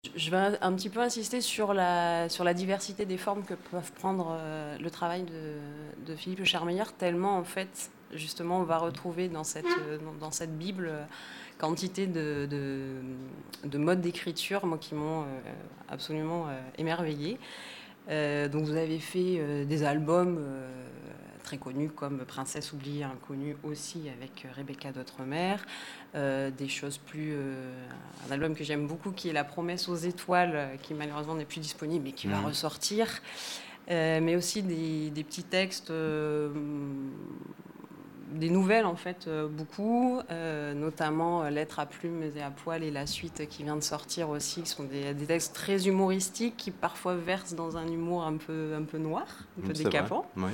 Je vais un petit peu insister sur la diversité des formes que peuvent prendre le travail de Philippe Chermeyer, tellement en fait, justement, on va retrouver dans cette Bible quantité de modes d'écriture, moi, qui m'ont absolument émerveillée. Donc vous avez fait des albums très connus comme Princesse oubliée inconnue aussi avec Rebecca d'Outremer, des choses plus... un album que j'aime beaucoup qui est La promesse aux étoiles, qui malheureusement n'est plus disponible mais qui va ressortir. Mais aussi des petits textes, des nouvelles en fait, beaucoup, notamment Lettres à plumes et à poil et la suite qui vient de sortir aussi, qui sont des textes très humoristiques qui parfois versent dans un humour un peu noir, un peu décapant. Oui.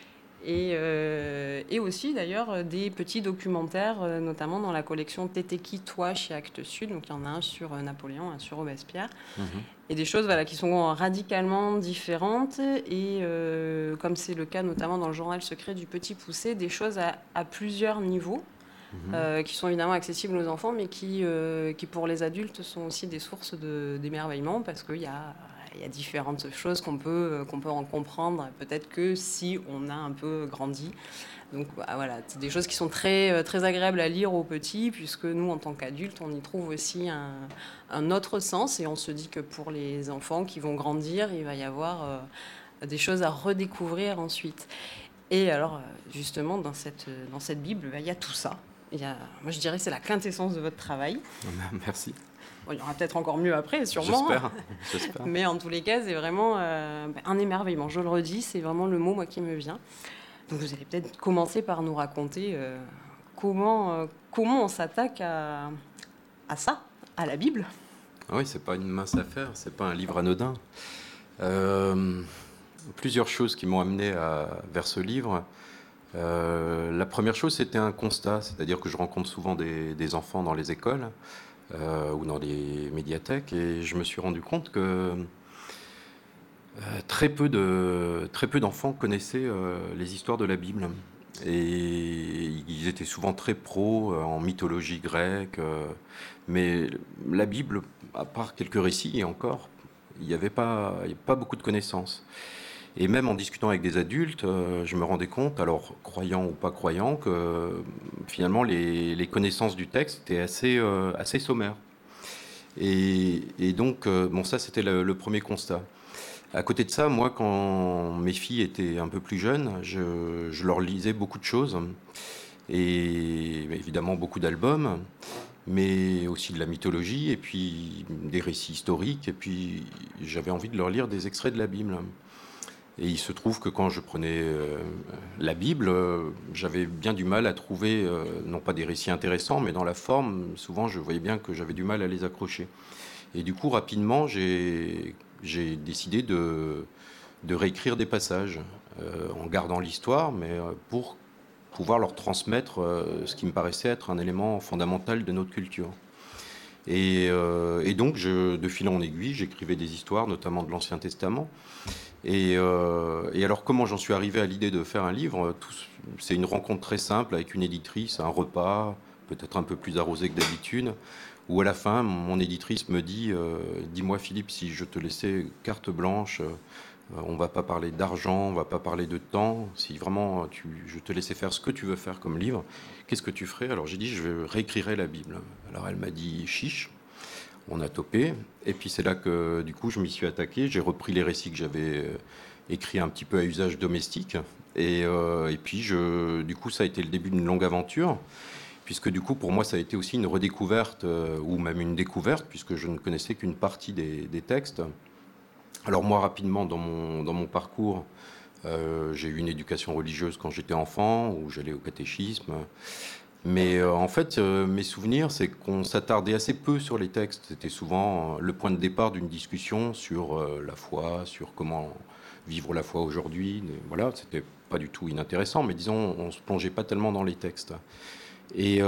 Et aussi d'ailleurs des petits documentaires, notamment dans la collection Tétéki Toi chez Actes Sud. Donc il y en a un sur Napoléon, un sur Robespierre. Et des choses qui sont radicalement différentes. Et comme c'est le cas notamment dans le journal secret du Petit Poucet, des choses à plusieurs niveaux. Qui sont évidemment accessibles aux enfants, mais qui pour les adultes sont aussi des sources d'émerveillement, parce qu'il y a différentes choses qu'on peut en comprendre, peut-être que si on a un peu grandi. Donc voilà, c'est des choses qui sont très, très agréables à lire aux petits, puisque nous, en tant qu'adultes, on y trouve aussi un autre sens, et on se dit que pour les enfants qui vont grandir, il va y avoir des choses à redécouvrir ensuite. Et alors, justement, dans cette Bible, il y a tout ça. Moi, je dirais que c'est la quintessence de votre travail. Merci. Bon, il y aura peut-être encore mieux après, sûrement. J'espère. Mais en tous les cas, c'est vraiment un émerveillement. Je le redis, c'est vraiment le mot, moi, qui me vient. Donc, vous allez peut-être commencer par nous raconter comment on s'attaque à ça, à la Bible. Oui, c'est pas une mince affaire, c'est pas un livre anodin. Plusieurs choses qui m'ont amené vers ce livre. La première chose, c'était un constat, c'est-à-dire que je rencontre souvent des enfants dans les écoles ou dans les médiathèques, et je me suis rendu compte que très peu d'enfants connaissaient les histoires de la Bible. Et ils étaient souvent très pros en mythologie grecque, mais la Bible, à part quelques récits et encore, il n'y avait pas beaucoup de connaissances. Et même en discutant avec des adultes, je me rendais compte, alors croyants ou pas croyants, que finalement les connaissances du texte étaient assez sommaires. Et donc, ça c'était le premier constat. À côté de ça, moi, quand mes filles étaient un peu plus jeunes, je leur lisais beaucoup de choses, et évidemment beaucoup d'albums, mais aussi de la mythologie, et puis des récits historiques, et puis j'avais envie de leur lire des extraits de la Bible. Et il se trouve que quand je prenais la Bible, j'avais bien du mal à trouver, non pas des récits intéressants, mais dans la forme, souvent je voyais bien que j'avais du mal à les accrocher. Et du coup, rapidement, j'ai décidé de réécrire des passages, en gardant l'histoire, mais pour pouvoir leur transmettre ce qui me paraissait être un élément fondamental de notre culture. Et donc, de fil en aiguille, j'écrivais des histoires, notamment de l'Ancien Testament. Et alors, comment j'en suis arrivé à l'idée de faire un livre ? C'est une rencontre très simple avec une éditrice, un repas, peut-être un peu plus arrosé que d'habitude, où à la fin, mon éditrice me dit « Dis-moi Philippe, si je te laissais carte blanche, on ne va pas parler d'argent, on ne va pas parler de temps, si vraiment je te laissais faire ce que tu veux faire comme livre, qu'est-ce que tu ferais ?» Alors j'ai dit « Je réécrirais la Bible ». Alors elle m'a dit « Chiche ». On a topé, et puis c'est là que du coup je m'y suis attaqué. J'ai repris les récits que j'avais écrits un petit peu à usage domestique, et puis du coup ça a été le début d'une longue aventure, puisque du coup pour moi ça a été aussi une redécouverte, ou même une découverte, puisque je ne connaissais qu'une partie des textes. Alors moi, rapidement dans mon parcours, j'ai eu une éducation religieuse quand j'étais enfant, où j'allais au catéchisme. Mais en fait, mes souvenirs, c'est qu'on s'attardait assez peu sur les textes. C'était souvent le point de départ d'une discussion sur la foi, sur comment vivre la foi aujourd'hui. Voilà, c'était pas du tout inintéressant, mais disons, on se plongeait pas tellement dans les textes. Et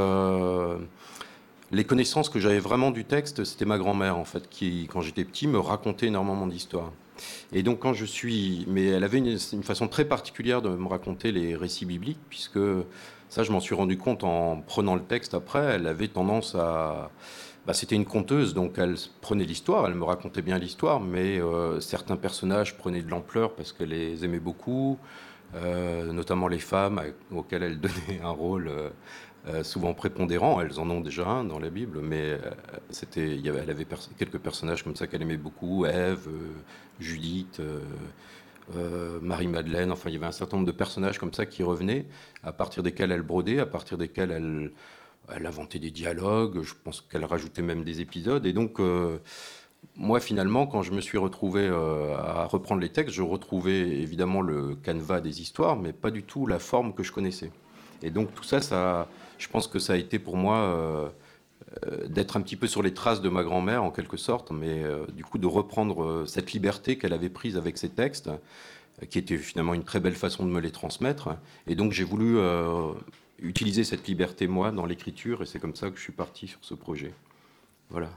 les connaissances que j'avais vraiment du texte, c'était ma grand-mère, en fait, qui, quand j'étais petit, me racontait énormément d'histoires. Et donc, mais elle avait une façon très particulière de me raconter les récits bibliques, puisque ça, je m'en suis rendu compte en prenant le texte après. Elle avait tendance C'était une conteuse, donc elle prenait l'histoire, elle me racontait bien l'histoire, mais certains personnages prenaient de l'ampleur parce qu'elle les aimait beaucoup, notamment les femmes auxquelles elle donnait un rôle souvent prépondérant. Elles en ont déjà un dans la Bible, mais elle avait quelques personnages comme ça qu'elle aimait beaucoup, Ève, Judith, Marie-Madeleine, enfin il y avait un certain nombre de personnages comme ça qui revenaient, à partir desquels elle brodait, à partir desquels elle inventait des dialogues, je pense qu'elle rajoutait même des épisodes. Et donc, moi, finalement, quand je me suis retrouvé à reprendre les textes, je retrouvais évidemment le canevas des histoires, mais pas du tout la forme que je connaissais. Et donc, tout ça, je pense que ça a été pour moi d'être un petit peu sur les traces de ma grand-mère, en quelque sorte, mais du coup, de reprendre cette liberté qu'elle avait prise avec ses textes, qui était finalement une très belle façon de me les transmettre. Et donc, j'ai voulu utiliser cette liberté, moi, dans l'écriture, et c'est comme ça que je suis parti sur ce projet. Voilà.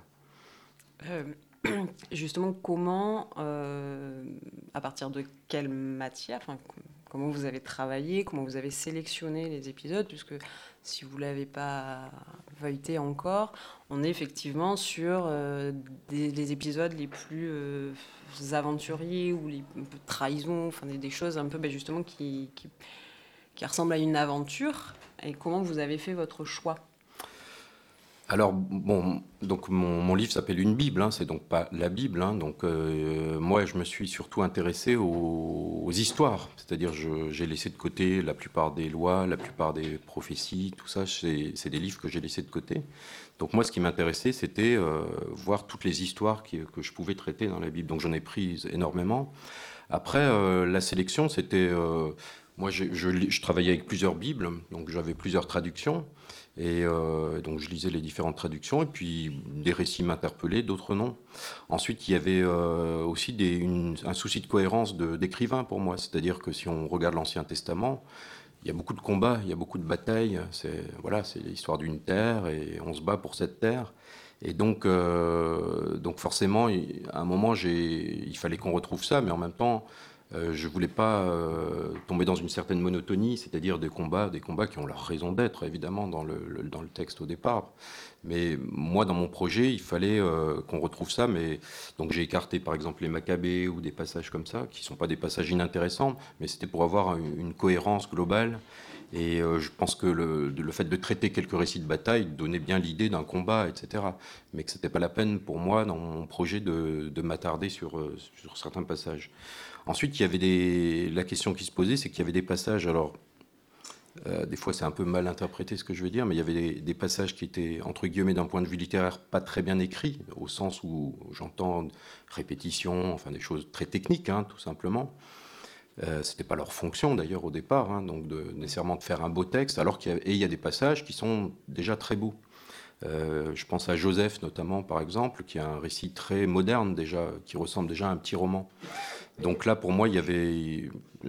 Justement, comment, à partir de quelle matière, comment vous avez travaillé, comment vous avez sélectionné les épisodes, puisque si vous ne l'avez pas feuilleté encore, on est effectivement sur des épisodes les plus aventuriers ou les un peu trahisons, enfin des choses un peu justement qui ressemblent à une aventure. Et comment vous avez fait votre choix ? Alors, bon, donc mon livre s'appelle Une Bible, c'est donc pas la Bible. Donc, moi, je me suis surtout intéressé aux histoires. C'est-à-dire, j'ai laissé de côté la plupart des lois, la plupart des prophéties, tout ça, c'est des livres que j'ai laissés de côté. Donc, moi, ce qui m'intéressait, c'était voir toutes les histoires que je pouvais traiter dans la Bible. Donc, j'en ai pris énormément. Après, la sélection, c'était... moi, je travaillais avec plusieurs Bibles, donc j'avais plusieurs traductions. Et donc je lisais les différentes traductions, et puis des récits m'interpellaient, d'autres non. Ensuite, il y avait aussi un souci de cohérence d'écrivain pour moi. C'est-à-dire que si on regarde l'Ancien Testament, il y a beaucoup de combats, il y a beaucoup de batailles. C'est l'histoire d'une terre, et on se bat pour cette terre. Et donc forcément, à un moment, il fallait qu'on retrouve ça, mais en même temps, je voulais pas tomber dans une certaine monotonie, c'est-à-dire des combats qui ont leur raison d'être, évidemment, dans le texte au départ. Mais moi, dans mon projet, il fallait qu'on retrouve ça. Mais donc j'ai écarté, par exemple, les Maccabées ou des passages comme ça, qui sont pas des passages inintéressants, mais c'était pour avoir une cohérence globale. Et je pense que le fait de traiter quelques récits de bataille donnait bien l'idée d'un combat, etc. Mais que c'était pas la peine pour moi, dans mon projet, de m'attarder sur certains passages. Ensuite, il y avait la question qui se posait, c'est qu'il y avait des passages, alors des fois c'est un peu mal interprété ce que je veux dire, mais il y avait des passages qui étaient, entre guillemets, d'un point de vue littéraire, pas très bien écrits, au sens où j'entends répétition, enfin des choses très techniques, tout simplement. C'était pas leur fonction d'ailleurs au départ, donc nécessairement de faire un beau texte, alors il y a des passages qui sont déjà très beaux. Je pense à Joseph notamment, par exemple, qui a un récit très moderne déjà, qui ressemble déjà à un petit roman. Donc là, pour moi, il y avait,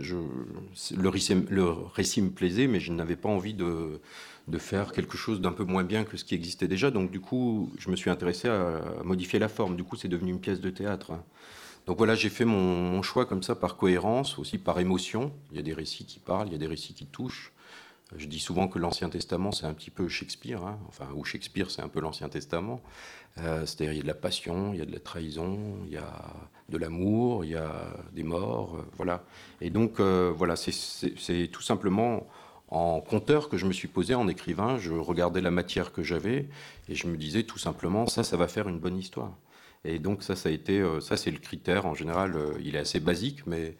le récit me plaisait, mais je n'avais pas envie de faire quelque chose d'un peu moins bien que ce qui existait déjà. Donc du coup, je me suis intéressé à modifier la forme. Du coup, c'est devenu une pièce de théâtre. Donc voilà, j'ai fait mon choix comme ça, par cohérence, aussi par émotion. Il y a des récits qui parlent, il y a des récits qui touchent. Je dis souvent que l'Ancien Testament, c'est un petit peu Shakespeare, ou Shakespeare, c'est un peu l'Ancien Testament. C'est-à-dire, il y a de la passion, il y a de la trahison, il y a de l'amour, il y a des morts, voilà. Et donc, voilà, c'est tout simplement en conteur que je me suis posé, en écrivain. Je regardais la matière que j'avais, et je me disais tout simplement, ça va faire une bonne histoire. Et donc, ça a été, ça c'est le critère, en général, il est assez basique, mais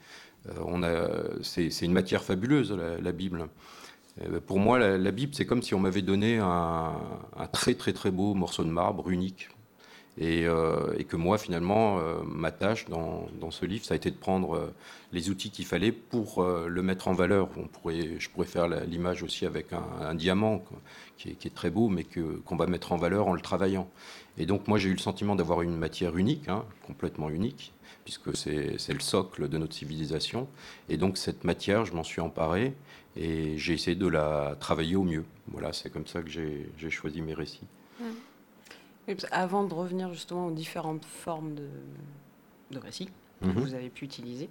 c'est une matière fabuleuse, la Bible. Pour moi, la Bible, c'est comme si on m'avait donné un très très très beau morceau de marbre unique. Et que moi, finalement, ma tâche dans ce livre, ça a été de prendre les outils qu'il fallait pour le mettre en valeur. Je pourrais faire l'image aussi avec un diamant qui est très beau, mais qu'on va mettre en valeur en le travaillant. Et donc, moi, j'ai eu le sentiment d'avoir une matière unique, complètement unique, puisque c'est le socle de notre civilisation. Et donc, cette matière, je m'en suis emparé et j'ai essayé de la travailler au mieux. Voilà, c'est comme ça que j'ai choisi mes récits. Oui, avant de revenir justement aux différentes formes de récits que vous avez pu utiliser,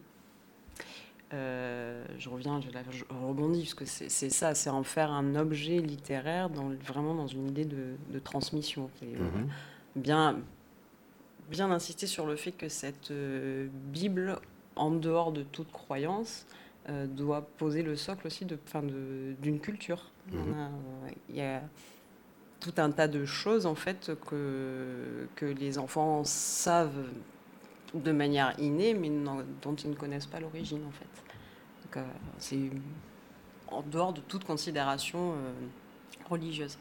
je rebondis, parce que c'est ça, c'est en faire un objet littéraire vraiment dans une idée de transmission. bien, bien insister sur le fait que cette Bible, en dehors de toute croyance, doit poser le socle aussi d'une culture. Il y a tout un tas de choses en fait que les enfants savent de manière innée, mais dont ils ne connaissent pas l'origine en fait. Donc, c'est en dehors de toute considération religieuse.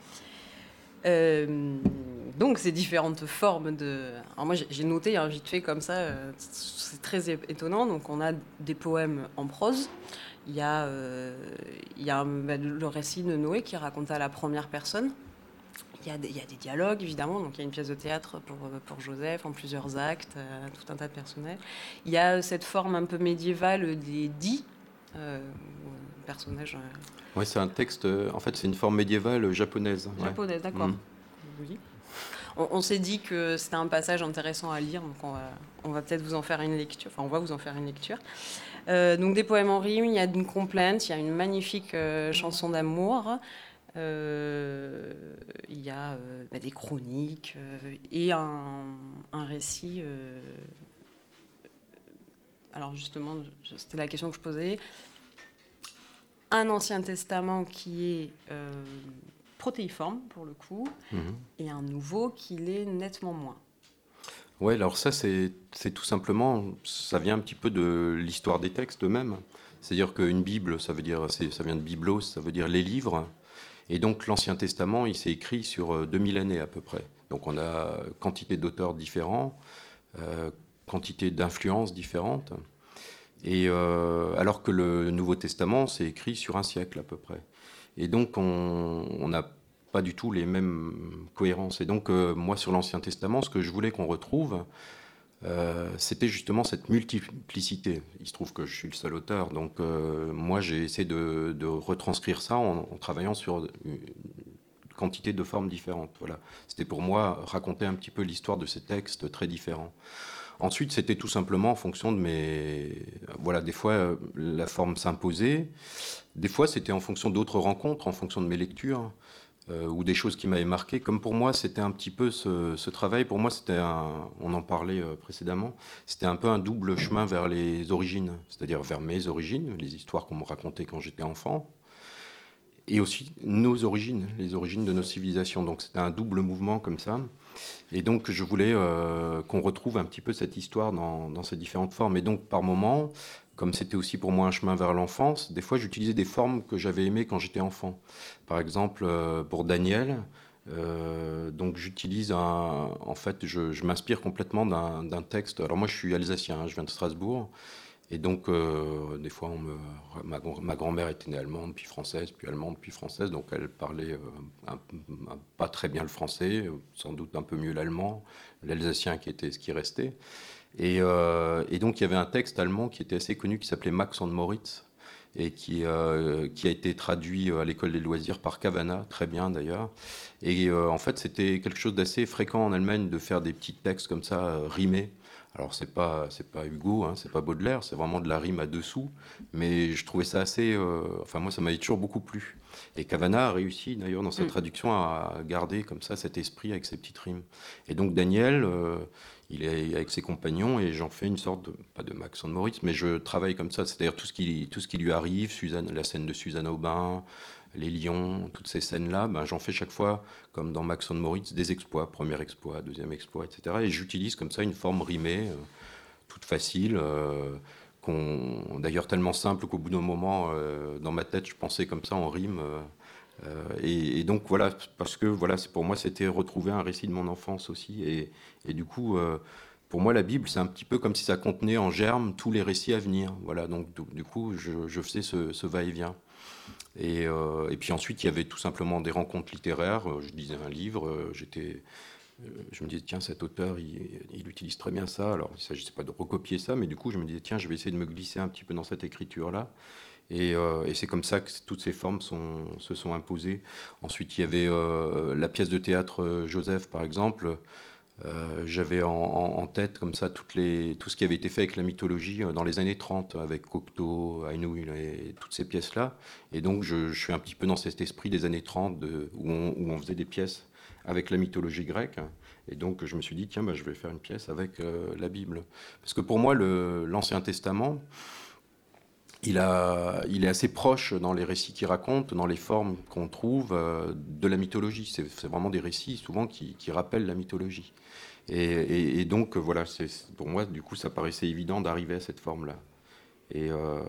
Donc ces différentes formes de... Alors moi j'ai noté vite fait comme ça, c'est très étonnant. Donc on a des poèmes en prose. Il y a le récit de Noé qui est raconté à la première personne. Il y a des dialogues, évidemment. Donc, il y a une pièce de théâtre pour Joseph, en plusieurs actes, tout un tas de personnages. Il y a cette forme un peu médiévale des dits, personnages... Oui, c'est un texte... en fait, c'est une forme médiévale japonaise. Japonaise, d'accord. Oui. On s'est dit que c'était un passage intéressant à lire, donc on va peut-être vous en faire une lecture. Enfin, on va vous en faire une lecture. Donc, des poèmes en rime, il y a une complainte, il y a une magnifique chanson d'amour... il y a des chroniques et un récit. Alors justement, c'était la question que je posais. Un Ancien Testament qui est protéiforme pour le coup, et un nouveau qui l'est nettement moins. Ouais, alors ça, c'est tout simplement, ça vient un petit peu de l'histoire des textes eux-mêmes. C'est-à-dire qu'une Bible, ça vient de biblos, ça veut dire les livres. Et donc l'Ancien Testament, il s'est écrit sur 2000 années à peu près. Donc on a quantité d'auteurs différents, quantité d'influences différentes. Et alors que le Nouveau Testament, c'est écrit sur un siècle à peu près. Et donc on n'a pas du tout les mêmes cohérences. Et donc moi sur l'Ancien Testament, ce que je voulais qu'on retrouve, c'était justement cette multiplicité. Il se trouve que je suis le seul auteur, donc moi j'ai essayé de retranscrire ça en travaillant sur une quantité de formes différentes. Voilà. C'était pour moi raconter un petit peu l'histoire de ces textes très différents. Ensuite, c'était tout simplement en fonction de mes... Voilà, des fois, la forme s'imposait. Des fois, c'était en fonction d'autres rencontres, en fonction de mes lectures. Ou des choses qui m'avaient marqué. Comme pour moi, c'était un petit peu ce travail. Pour moi, on en parlait précédemment, c'était un peu un double chemin vers les origines, c'est-à-dire vers mes origines, les histoires qu'on me racontait quand j'étais enfant, et aussi nos origines, les origines de nos civilisations. Donc c'était un double mouvement comme ça. Et donc je voulais qu'on retrouve un petit peu cette histoire dans ces différentes formes. Et donc par moments, comme c'était aussi pour moi un chemin vers l'enfance, des fois j'utilisais des formes que j'avais aimées quand j'étais enfant. Par exemple, pour Daniel, donc j'utilise en fait, je m'inspire complètement d'un texte. Alors moi je suis alsacien, je viens de Strasbourg. Et donc, des fois, ma grand-mère était née allemande, puis française, puis allemande, puis française. Donc, elle parlait pas très bien le français, sans doute un peu mieux l'allemand, l'alsacien qui était ce qui restait. Et donc, il y avait un texte allemand qui était assez connu, qui s'appelait Max und Moritz, et qui a été traduit à l'école des loisirs par Cavana, très bien d'ailleurs. Et en fait, c'était quelque chose d'assez fréquent en Allemagne de faire des petits textes comme ça, rimés. Alors c'est pas Hugo, hein, c'est pas Baudelaire, c'est vraiment de la rime à dessous, mais je trouvais ça assez... enfin moi ça m'avait toujours beaucoup plu. Et Cavana a réussi d'ailleurs dans sa traduction à garder comme ça cet esprit avec ses petites rimes. Et donc Daniel, il est avec ses compagnons et j'en fais une sorte de... pas de Max and Moritz, mais je travaille comme ça, c'est-à-dire tout ce qui lui arrive, la scène de Suzanne Aubin, les lions, toutes ces scènes-là, ben, j'en fais chaque fois, comme dans Max and Moritz, des exploits, premier exploit, deuxième exploit, etc. Et j'utilise comme ça une forme rimée, toute facile, d'ailleurs tellement simple qu'au bout d'un moment, dans ma tête, je pensais comme ça en rime. Et donc voilà, parce que voilà, pour moi, c'était retrouver un récit de mon enfance aussi. Et du coup, pour moi, la Bible, c'est un petit peu comme si ça contenait en germe tous les récits à venir. Voilà, donc du coup, je faisais ce va-et-vient. Et puis ensuite, il y avait tout simplement des rencontres littéraires. Je lisais un livre, je me disais, tiens, cet auteur, il utilise très bien ça. Alors, il ne s'agissait pas de recopier ça, mais du coup, je me disais, tiens, je vais essayer de me glisser un petit peu dans cette écriture-là. Et c'est comme ça que toutes ces formes se sont imposées. Ensuite, il y avait la pièce de théâtre Joseph, par exemple. J'avais en tête comme ça tout ce qui avait été fait avec la mythologie dans les années 30, avec Cocteau, Hainaut et toutes ces pièces-là. Et donc je suis un petit peu dans cet esprit des années 30 où on faisait des pièces avec la mythologie grecque. Et donc je me suis dit, tiens, je vais faire une pièce avec la Bible. Parce que pour moi, l'Ancien Testament, il est assez proche dans les récits qu'il raconte, dans les formes qu'on trouve de la mythologie. C'est vraiment des récits souvent qui rappellent la mythologie. Et donc voilà, pour moi, du coup, ça paraissait évident d'arriver à cette forme-là. Et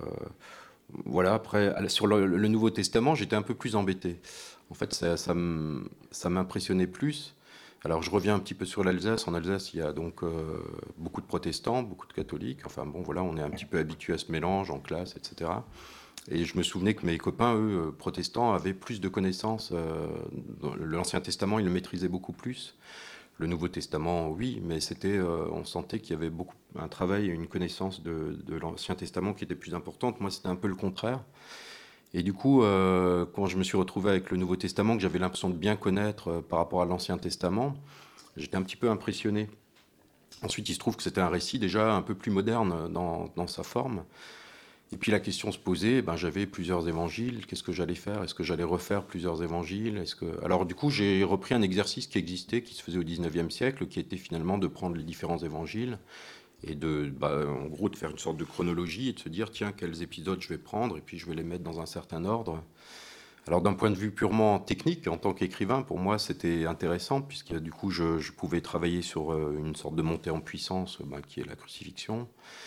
voilà, après, sur le Nouveau Testament, j'étais un peu plus embêté. En fait, ça m'impressionnait plus. Alors, je reviens un petit peu sur l'Alsace. En Alsace, il y a donc beaucoup de protestants, beaucoup de catholiques. Enfin, bon, voilà, on est un petit peu habitué à ce mélange en classe, etc. Et je me souvenais que mes copains, eux, protestants, avaient plus de connaissances. Dans l'Ancien Testament, ils le maîtrisaient beaucoup plus. Le Nouveau Testament, oui, mais on sentait qu'il y avait un travail et une connaissance de l'Ancien Testament qui était plus importante. Moi, c'était un peu le contraire. Et du coup, quand je me suis retrouvé avec le Nouveau Testament, que j'avais l'impression de bien connaître par rapport à l'Ancien Testament, j'étais un petit peu impressionné. Ensuite, il se trouve que c'était un récit déjà un peu plus moderne dans sa forme. Et puis la question se posait, j'avais plusieurs évangiles, qu'est-ce que j'allais faire? Est-ce que j'allais refaire plusieurs évangiles? Alors du coup, j'ai repris un exercice qui existait, qui se faisait au XIXe siècle, qui était finalement de prendre les différents évangiles et en gros, de faire une sorte de chronologie et de se dire, tiens, quels épisodes je vais prendre, et puis je vais les mettre dans un certain ordre. Alors d'un point de vue purement technique, en tant qu'écrivain, pour moi, c'était intéressant, puisque du coup, je pouvais travailler sur une sorte de montée en puissance, qui est la crucifixion.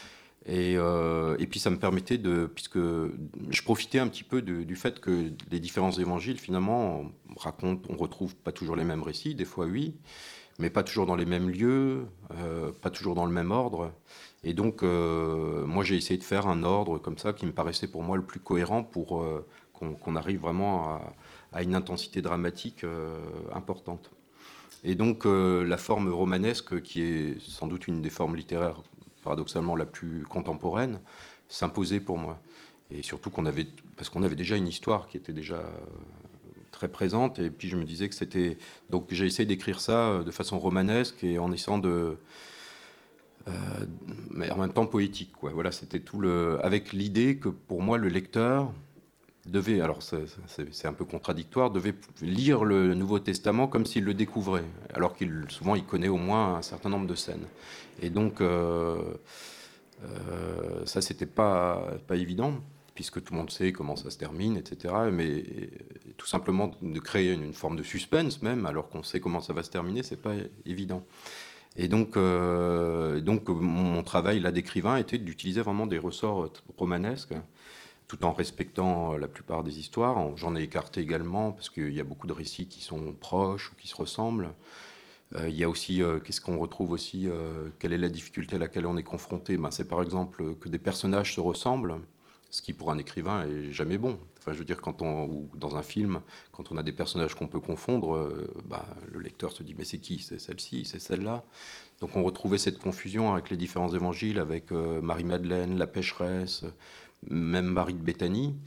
Et puis ça me permettait puisque je profitais un petit peu du fait que les différents évangiles, finalement, on retrouve pas toujours les mêmes récits, des fois oui, mais pas toujours dans les mêmes lieux, pas toujours dans le même ordre. Et donc, moi, j'ai essayé de faire un ordre comme ça qui me paraissait pour moi le plus cohérent pour qu'on arrive vraiment à une intensité dramatique importante. Et donc, la forme romanesque, qui est sans doute une des formes littéraires paradoxalement la plus contemporaine, s'imposait pour moi. Et surtout parce qu'on avait déjà une histoire qui était déjà très présente, et puis je me disais que c'était... Donc j'ai essayé d'écrire ça de façon romanesque et en essayant mais en même temps poétique, quoi. Voilà, c'était avec l'idée que pour moi le lecteur devait, alors c'est un peu contradictoire, devait lire le Nouveau Testament comme s'il le découvrait, alors souvent il connaît au moins un certain nombre de scènes. Et donc ça c'était pas évident, puisque tout le monde sait comment ça se termine, etc. Mais tout simplement de créer une forme de suspense même, alors qu'on sait comment ça va se terminer, c'est pas évident. Et donc mon travail là d'écrivain était d'utiliser vraiment des ressorts romanesques, tout en respectant la plupart des histoires. J'en ai écarté également, parce qu'il y a beaucoup de récits qui sont proches ou qui se ressemblent. Il y a aussi, qu'est-ce qu'on retrouve aussi, quelle est la difficulté à laquelle on est confronté? C'est par exemple que des personnages se ressemblent, ce qui pour un écrivain est jamais bon. Enfin, je veux dire, ou dans un film, quand on a des personnages qu'on peut confondre, le lecteur se dit, mais c'est qui? C'est celle-ci, c'est celle-là. Donc on retrouvait cette confusion avec les différents évangiles, avec Marie-Madeleine, la pécheresse, même Marie de Béthanie.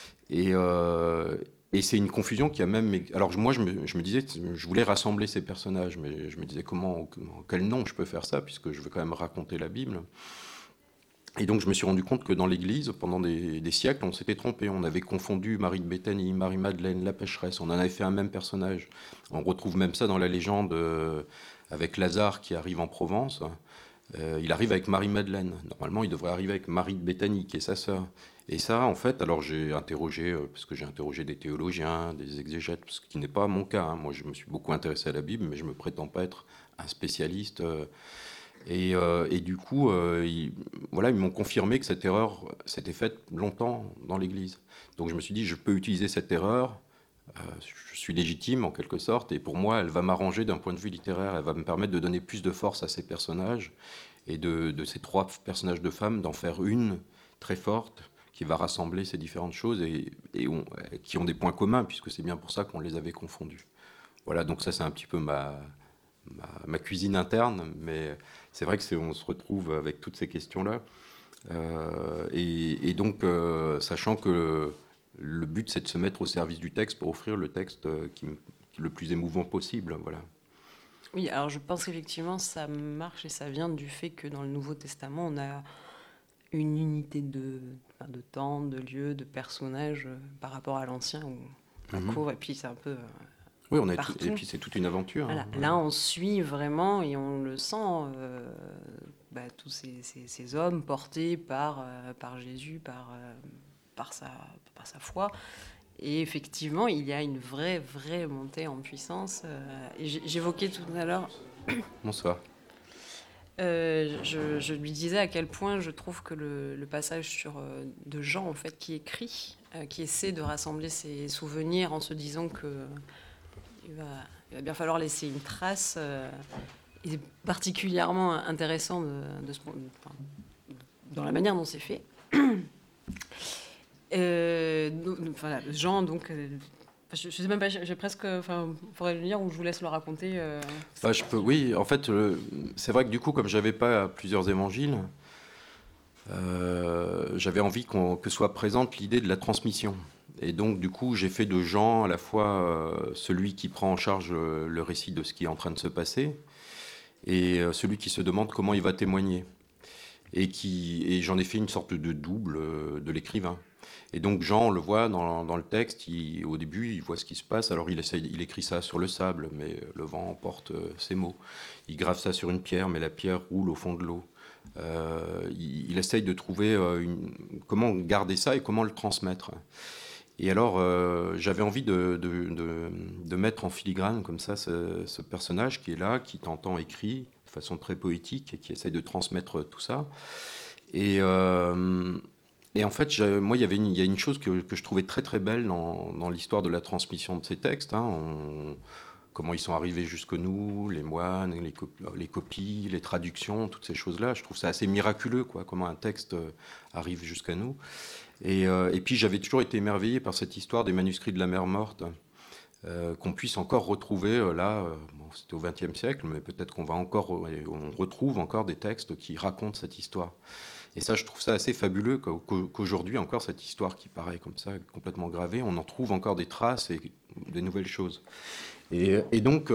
Et c'est une confusion qui a même... Alors moi, je me disais, je voulais rassembler ces personnages, mais je me disais quel nom je peux faire ça, puisque je veux quand même raconter la Bible. Et donc je me suis rendu compte que dans l'Église, pendant des siècles, on s'était trompé. On avait confondu Marie de Béthanie, Marie-Madeleine, la pécheresse. On en avait fait un même personnage. On retrouve même ça dans la légende avec Lazare qui arrive en Provence. Il arrive avec Marie-Madeleine. Normalement, il devrait arriver avec Marie de Béthanie, qui est sa sœur. Et ça, en fait, alors j'ai interrogé, parce que j'ai interrogé des théologiens, des exégètes, ce qui n'est pas mon cas. Hein. Moi, je me suis beaucoup intéressé à la Bible, mais je ne me prétends pas être un spécialiste. Et du coup, ils m'ont confirmé que cette erreur s'était faite longtemps dans l'Église. Donc je me suis dit, je peux utiliser cette erreur, je suis légitime en quelque sorte, et pour moi, elle va m'arranger d'un point de vue littéraire, elle va me permettre de donner plus de force à ces personnages, et de ces trois personnages de femmes, d'en faire une très forte, qui va rassembler ces différentes choses, qui ont des points communs, puisque c'est bien pour ça qu'on les avait confondus. Voilà, donc ça c'est un petit peu ma cuisine interne, mais c'est vrai que on se retrouve avec toutes ces questions-là. Et donc, sachant que le but, c'est de se mettre au service du texte pour offrir le texte le plus émouvant possible. Voilà. Oui, alors je pense qu'effectivement, ça marche et ça vient du fait que dans le Nouveau Testament, on a une unité de temps, de lieu, de personnages par rapport à l'Ancien où on court, et puis c'est un peu Oui, partout. Et puis c'est toute une aventure. Voilà. Hein. Là, on suit vraiment et on le sent, tous ces hommes portés par Jésus, par sa foi. Et effectivement, il y a une vraie montée en puissance. Et j'évoquais tout à l'heure. Bonsoir. Je lui disais à quel point je trouve que le passage de Jean, en fait, qui écrit, qui essaie de rassembler ses souvenirs en se disant que il va bien falloir laisser une trace, est particulièrement intéressant dans la manière dont c'est fait. Voilà, Jean, donc, je sais même pas, j'ai presque, faudrait le lire ou je vous laisse le raconter. Je peux, oui, en fait, c'est vrai que du coup, comme j'avais pas plusieurs évangiles, j'avais envie que soit présente l'idée de la transmission. Et donc, du coup, j'ai fait de Jean à la fois celui qui prend en charge le récit de ce qui est en train de se passer et celui qui se demande comment il va témoigner. Et j'en ai fait une sorte de double de l'écrivain. Et donc Jean, on le voit dans le texte, au début, il voit ce qui se passe. Alors il écrit ça sur le sable, mais le vent emporte ses mots. Il grave ça sur une pierre, mais la pierre roule au fond de l'eau. Il essaye de trouver comment garder ça et comment le transmettre. Et alors, j'avais envie de mettre en filigrane comme ça ce personnage qui est là, qui t'entend écrit de façon très poétique et qui essaye de transmettre tout ça. Et en fait, moi, il y a une chose que je trouvais très très belle dans l'histoire de la transmission de ces textes. Hein. Comment ils sont arrivés jusque nous, les moines, les copies, les traductions, toutes ces choses-là. Je trouve ça assez miraculeux, quoi, comment un texte arrive jusqu'à nous. Et puis j'avais toujours été émerveillé par cette histoire des manuscrits de la mer morte, qu'on puisse encore retrouver là. C'était au XXe siècle, mais peut-être on retrouve encore des textes qui racontent cette histoire. Et ça, je trouve ça assez fabuleux qu'aujourd'hui encore cette histoire qui paraît comme ça complètement gravée, on en trouve encore des traces et des nouvelles choses. Et donc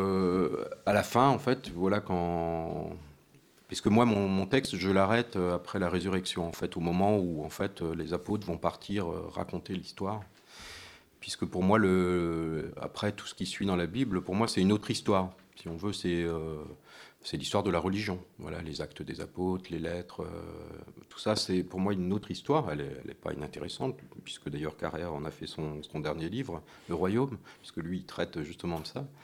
à la fin, en fait, voilà puisque moi, mon texte, je l'arrête après la résurrection, en fait, au moment où, en fait, les apôtres vont partir raconter l'histoire. Puisque pour moi, après tout ce qui suit dans la Bible, pour moi, c'est une autre histoire. Si on veut, c'est l'histoire de la religion. Voilà, les actes des apôtres, les lettres, tout ça, c'est pour moi une autre histoire. Elle est pas inintéressante, puisque d'ailleurs Carrère en a fait son dernier livre, Le Royaume, puisque lui, il traite justement de ça.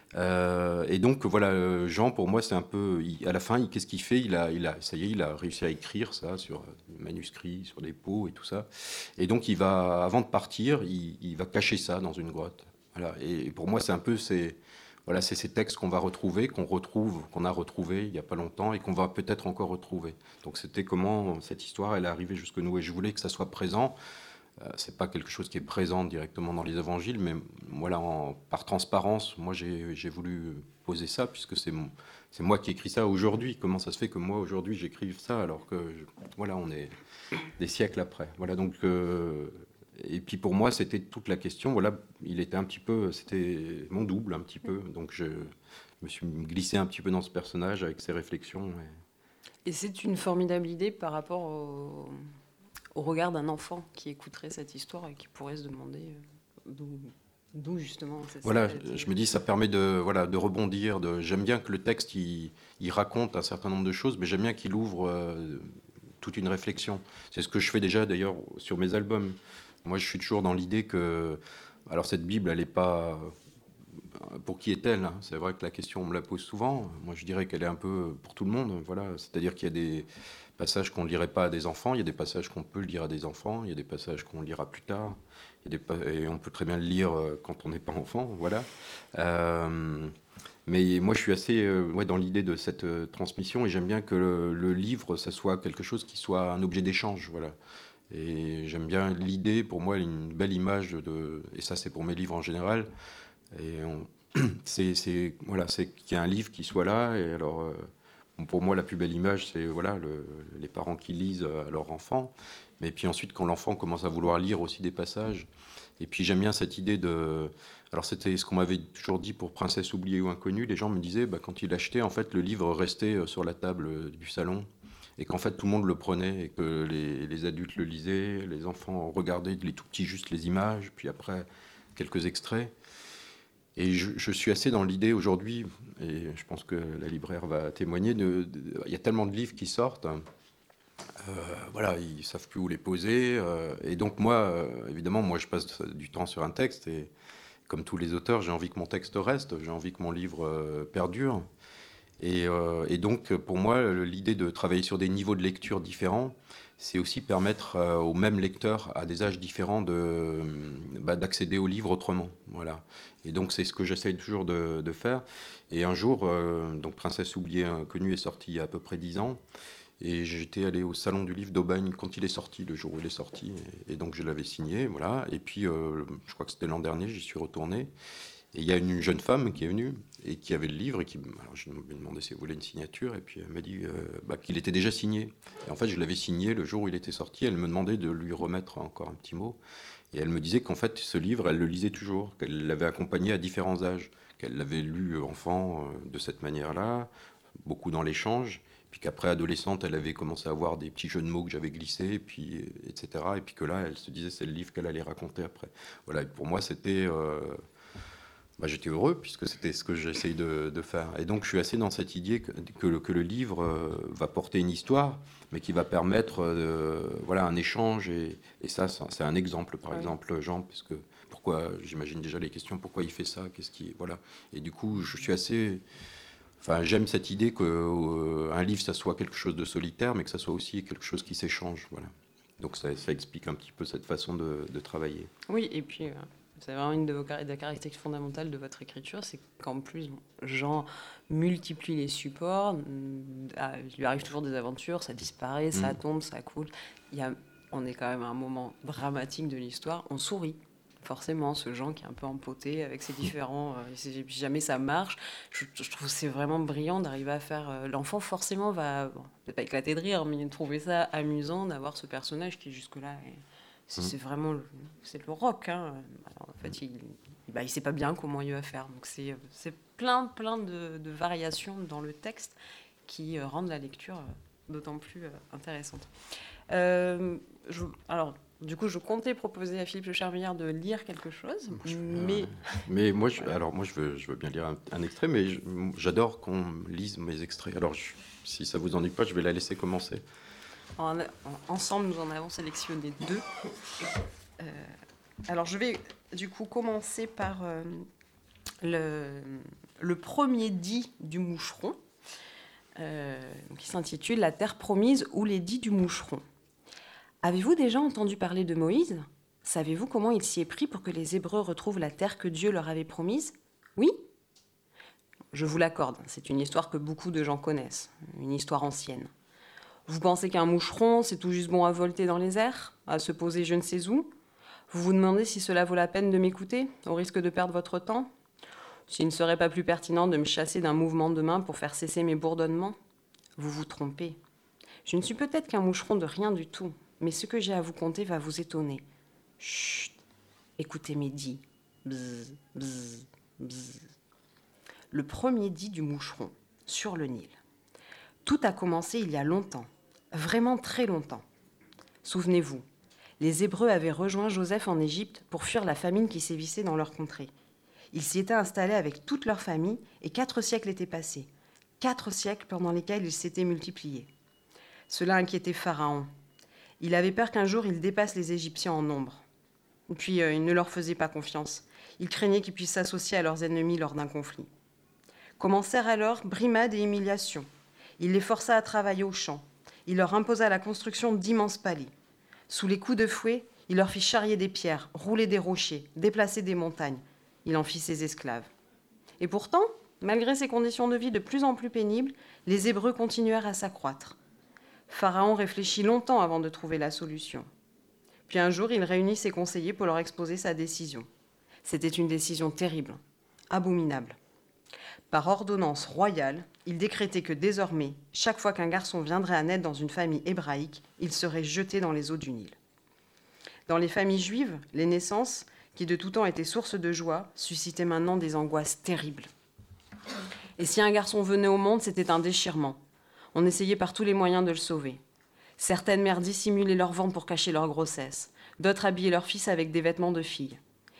Et donc voilà, Jean pour moi c'est un peu, à la fin, qu'est-ce qu'il fait? Ça y est, il a réussi à écrire ça sur des manuscrits, sur des pots et tout ça. Et donc avant de partir, il va cacher ça dans une grotte. Voilà. Et pour moi c'est un peu ces textes qu'on va retrouver, qu'on a retrouvé il y a pas longtemps et qu'on va peut-être encore retrouver. Donc c'était comment cette histoire elle est arrivée jusque nous, et je voulais que ça soit présent. C'est pas quelque chose qui est présent directement dans les évangiles, mais voilà, par transparence, moi j'ai voulu poser ça, puisque c'est moi qui écris ça aujourd'hui. Comment ça se fait que moi aujourd'hui j'écrive ça alors que voilà, on est des siècles après. Voilà, donc et puis pour moi c'était toute la question. Voilà, c'était mon double un petit peu, donc je me suis glissé un petit peu dans ce personnage avec ses réflexions. Et c'est une formidable idée par rapport au regard d'un enfant qui écouterait cette histoire et qui pourrait se demander d'où justement c'est ça. Voilà, je me dis ça permet de rebondir. J'aime bien que le texte il raconte un certain nombre de choses, mais j'aime bien qu'il ouvre toute une réflexion. C'est ce que je fais déjà d'ailleurs sur mes albums. Moi, je suis toujours dans l'idée que, alors cette Bible, elle n'est pas pour qui est-elle, hein. C'est vrai que la question on me la pose souvent. Moi, je dirais qu'elle est un peu pour tout le monde. Voilà, c'est-à-dire qu'il y a des passages qu'on ne lirait pas à des enfants, il y a des passages qu'on peut lire à des enfants, il y a des passages qu'on lira plus tard, et on peut très bien le lire quand on n'est pas enfant, voilà. Mais moi je suis assez dans l'idée de cette transmission, et j'aime bien que le livre, ça soit quelque chose qui soit un objet d'échange, voilà. Et j'aime bien l'idée, pour moi, une belle image et ça c'est pour mes livres en général, et c'est qu'il y a un livre qui soit là, et alors... Pour moi, la plus belle image, c'est les parents qui lisent à leur enfant. Mais puis ensuite, quand l'enfant commence à vouloir lire aussi des passages. Et puis j'aime bien cette idée de... Alors c'était ce qu'on m'avait toujours dit pour Princesse oubliée ou inconnue. Les gens me disaient, quand ils l'achetaient, en fait, le livre restait sur la table du salon. Et qu'en fait, tout le monde le prenait. Et que les adultes le lisaient, les enfants regardaient, les tout petits juste les images. Puis après, quelques extraits. Et je suis assez dans l'idée aujourd'hui, et je pense que la libraire va témoigner, il y a tellement de livres qui sortent, voilà, ils savent plus où les poser. Et donc moi, évidemment, moi je passe du temps sur un texte, et comme tous les auteurs, j'ai envie que mon texte reste, j'ai envie que mon livre perdure. Et donc, pour moi, l'idée de travailler sur des niveaux de lecture différents, c'est aussi permettre aux mêmes lecteurs, à des âges différents, d'accéder au livre autrement. Voilà. Et donc, c'est ce que j'essaye toujours de faire. Et un jour, donc Princesse oubliée inconnue est sorti il y a à peu près 10 ans. Et j'étais allé au Salon du Livre d'Aubagne quand il est sorti, le jour où il est sorti. Et donc, je l'avais signé. Voilà. Et puis, je crois que c'était l'an dernier, j'y suis retourné. Et il y a une jeune femme qui est venue et qui avait le livre. Alors je lui ai demandé si elle voulait une signature. Et puis elle m'a dit qu'il était déjà signé. Et en fait, je l'avais signé le jour où il était sorti. Elle me demandait de lui remettre encore un petit mot. Et elle me disait qu'en fait, ce livre, elle le lisait toujours, qu'elle l'avait accompagné à différents âges, qu'elle l'avait lu enfant de cette manière-là, beaucoup dans l'échange. Puis qu'après, adolescente, elle avait commencé à avoir des petits jeux de mots que j'avais glissés, et puis, etc. Et puis que là, elle se disait c'est le livre qu'elle allait raconter après. Voilà, et pour moi, c'était... j'étais heureux puisque c'était ce que j'essaye de faire. Et donc je suis assez dans cette idée que le livre va porter une histoire, mais qui va permettre voilà, un échange. Et ça, c'est un exemple, par exemple, Jean, puisque pourquoi, j'imagine déjà les questions, pourquoi il fait ça, qu'est-ce qui... Voilà. Et du coup, je suis assez... Enfin, j'aime cette idée qu'un livre, ça soit quelque chose de solitaire, mais que ça soit aussi quelque chose qui s'échange. Voilà. Donc ça explique un petit peu cette façon de travailler. Oui, et puis... C'est vraiment une des caractéristiques fondamentales de votre écriture, c'est qu'en plus, Jean multiplie les supports, il lui arrive toujours des aventures, ça disparaît, ça tombe, ça coule. On est quand même à un moment dramatique de l'histoire, on sourit. Forcément, ce Jean qui est un peu empoté avec ses différents... si jamais ça marche, je trouve que c'est vraiment brillant d'arriver à faire... l'enfant, forcément, va peut-être pas éclater de rire, mais trouver ça amusant d'avoir ce personnage qui, jusque-là... C'est vraiment c'est le rock. Hein. Alors, en fait, il sait pas bien comment il va faire. Donc, c'est plein de variations dans le texte qui rendent la lecture d'autant plus intéressante. Alors, du coup, je comptais proposer à Philippe Le Charmillard de lire quelque chose. Mais moi, je veux bien lire un extrait, mais j'adore qu'on lise mes extraits. Alors, si ça vous ennuie pas, je vais la laisser commencer. Ensemble, nous en avons sélectionné 2. Alors, je vais du coup commencer par le premier dit du moucheron, qui s'intitule « La terre promise ou les dits du moucheron ». Avez-vous déjà entendu parler de Moïse ? Savez-vous comment il s'y est pris pour que les Hébreux retrouvent la terre que Dieu leur avait promise ? Oui ? Je vous l'accorde, c'est une histoire que beaucoup de gens connaissent, une histoire ancienne. Vous pensez qu'un moucheron, c'est tout juste bon à volter dans les airs, à se poser je ne sais où ? Vous vous demandez si cela vaut la peine de m'écouter, au risque de perdre votre temps ? S'il ne serait pas plus pertinent de me chasser d'un mouvement de main pour faire cesser mes bourdonnements ? Vous vous trompez. Je ne suis peut-être qu'un moucheron de rien du tout, mais ce que j'ai à vous conter va vous étonner. Chut, écoutez mes dits. Bzz, bzz, bzz. Le premier dit du moucheron, sur le Nil. Tout a commencé il y a longtemps. Vraiment très longtemps. Souvenez-vous, les Hébreux avaient rejoint Joseph en Égypte pour fuir la famine qui sévissait dans leur contrée. Ils s'y étaient installés avec toute leur famille et 4 siècles étaient passés. 4 siècles pendant lesquels ils s'étaient multipliés. Cela inquiétait Pharaon. Il avait peur qu'un jour ils dépassent les Égyptiens en nombre. Et puis il ne leur faisait pas confiance. Il craignait qu'ils puissent s'associer à leurs ennemis lors d'un conflit. Commencèrent alors brimades et humiliations. Il les força à travailler au champ. Il leur imposa la construction d'immenses palais. Sous les coups de fouet, il leur fit charrier des pierres, rouler des rochers, déplacer des montagnes. Il en fit ses esclaves. Et pourtant, malgré ces conditions de vie de plus en plus pénibles, les Hébreux continuèrent à s'accroître. Pharaon réfléchit longtemps avant de trouver la solution. Puis un jour, il réunit ses conseillers pour leur exposer sa décision. C'était une décision terrible, abominable. Par ordonnance royale, il décrétait que désormais, chaque fois qu'un garçon viendrait à naître dans une famille hébraïque, il serait jeté dans les eaux du Nil. Dans les familles juives, les naissances, qui de tout temps étaient source de joie, suscitaient maintenant des angoisses terribles. Et si un garçon venait au monde, c'était un déchirement. On essayait par tous les moyens de le sauver. Certaines mères dissimulaient leur ventre pour cacher leur grossesse. D'autres habillaient leurs fils avec des vêtements de filles.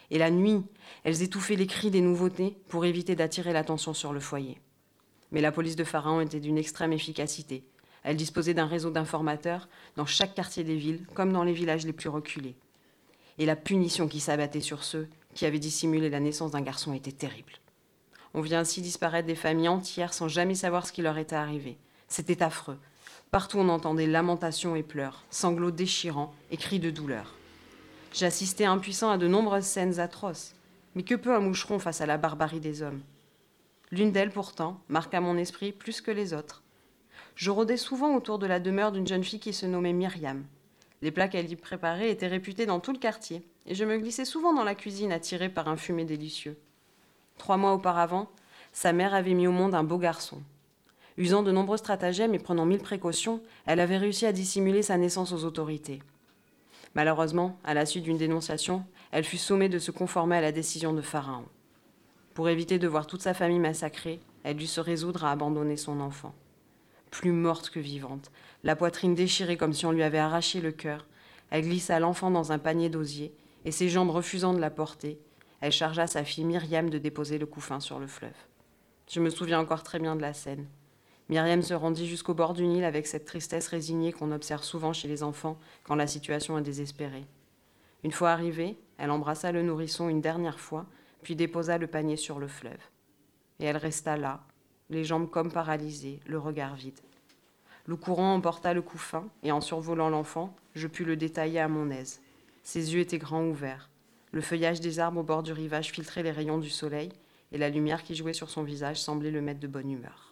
Et la nuit, elles étouffaient les cris des nouveau-nés pour éviter d'attirer l'attention sur le foyer. Mais la police de Pharaon était d'une extrême efficacité. Elle disposait d'un réseau d'informateurs dans chaque quartier des villes, comme dans les villages les plus reculés. Et la punition qui s'abattait sur ceux qui avaient dissimulé la naissance d'un garçon était terrible. On vit ainsi disparaître des familles entières sans jamais savoir ce qui leur était arrivé. C'était affreux. Partout on entendait lamentations et pleurs, sanglots déchirants et cris de douleur. J'assistais impuissant à de nombreuses scènes atroces. Mais que peut un moucheron face à la barbarie des hommes ? L'une d'elles, pourtant, marqua mon esprit plus que les autres. Je rôdais souvent autour de la demeure d'une jeune fille qui se nommait Myriam. Les plats qu'elle y préparait étaient réputés dans tout le quartier, et je me glissais souvent dans la cuisine attirée par un fumet délicieux. 3 mois auparavant, sa mère avait mis au monde un beau garçon. Usant de nombreux stratagèmes et prenant 1000 précautions, elle avait réussi à dissimuler sa naissance aux autorités. Malheureusement, à la suite d'une dénonciation, elle fut sommée de se conformer à la décision de Pharaon. Pour éviter de voir toute sa famille massacrée, elle dut se résoudre à abandonner son enfant. Plus morte que vivante, la poitrine déchirée comme si on lui avait arraché le cœur, elle glissa l'enfant dans un panier d'osier, et ses jambes refusant de la porter, elle chargea sa fille Myriam de déposer le couffin sur le fleuve. Je me souviens encore très bien de la scène. Myriam se rendit jusqu'au bord du Nil avec cette tristesse résignée qu'on observe souvent chez les enfants quand la situation est désespérée. Une fois arrivée, elle embrassa le nourrisson une dernière fois, puis déposa le panier sur le fleuve. Et elle resta là, les jambes comme paralysées, le regard vide. Le courant emporta le couffin, et en survolant l'enfant, je pus le détailler à mon aise. Ses yeux étaient grands ouverts. Le feuillage des arbres au bord du rivage filtrait les rayons du soleil, et la lumière qui jouait sur son visage semblait le mettre de bonne humeur.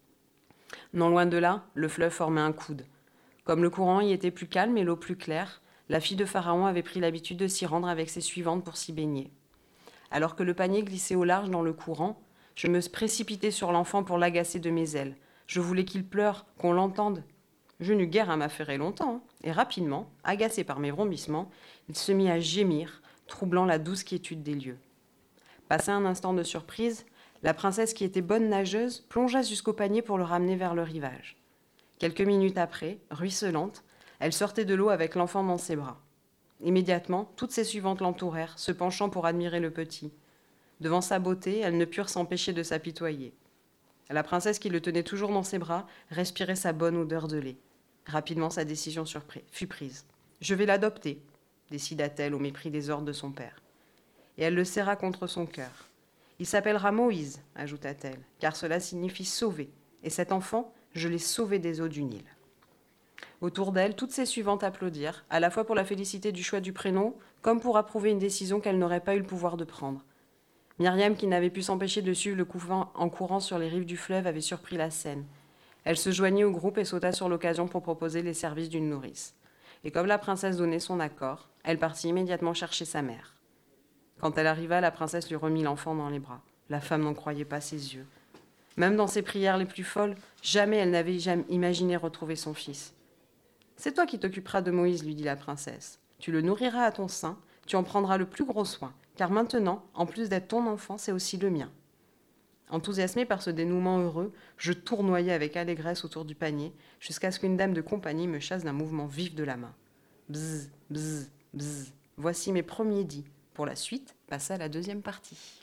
Non loin de là, le fleuve formait un coude. Comme le courant y était plus calme et l'eau plus claire, la fille de Pharaon avait pris l'habitude de s'y rendre avec ses suivantes pour s'y baigner. Alors que le panier glissait au large dans le courant, je me précipitai sur l'enfant pour l'agacer de mes ailes. Je voulais qu'il pleure, qu'on l'entende. Je n'eus guère à m'affairer longtemps, et rapidement, agacé par mes vrombissements, il se mit à gémir, troublant la douce quiétude des lieux. Passé un instant de surprise, la princesse, qui était bonne nageuse, plongea jusqu'au panier pour le ramener vers le rivage. Quelques minutes après, ruisselante, elle sortait de l'eau avec l'enfant dans ses bras. Immédiatement, toutes ses suivantes l'entourèrent, se penchant pour admirer le petit. Devant sa beauté, elles ne purent s'empêcher de s'apitoyer. La princesse, qui le tenait toujours dans ses bras, respirait sa bonne odeur de lait. Rapidement, sa décision fut prise. « Je vais l'adopter », décida-t-elle au mépris des ordres de son père. Et elle le serra contre son cœur. « Il s'appellera Moïse », ajouta-t-elle, « car cela signifie sauver. Et cet enfant, je l'ai sauvé des eaux du Nil. » Autour d'elle, toutes ses suivantes applaudirent, à la fois pour la félicité du choix du prénom, comme pour approuver une décision qu'elle n'aurait pas eu le pouvoir de prendre. Myriam, qui n'avait pu s'empêcher de suivre le couffin en courant sur les rives du fleuve, avait surpris la scène. Elle se joignit au groupe et sauta sur l'occasion pour proposer les services d'une nourrice. Et comme la princesse donnait son accord, elle partit immédiatement chercher sa mère. Quand elle arriva, la princesse lui remit l'enfant dans les bras. La femme n'en croyait pas ses yeux. Même dans ses prières les plus folles, jamais elle n'avait imaginé retrouver son fils. « C'est toi qui t'occuperas de Moïse, lui dit la princesse. Tu le nourriras à ton sein, tu en prendras le plus gros soin, car maintenant, en plus d'être ton enfant, c'est aussi le mien. » Enthousiasmée par ce dénouement heureux, je tournoyais avec allégresse autour du panier, jusqu'à ce qu'une dame de compagnie me chasse d'un mouvement vif de la main. Bzz, bzz, bzz. Voici mes premiers dits. Pour la suite, passer à la deuxième partie.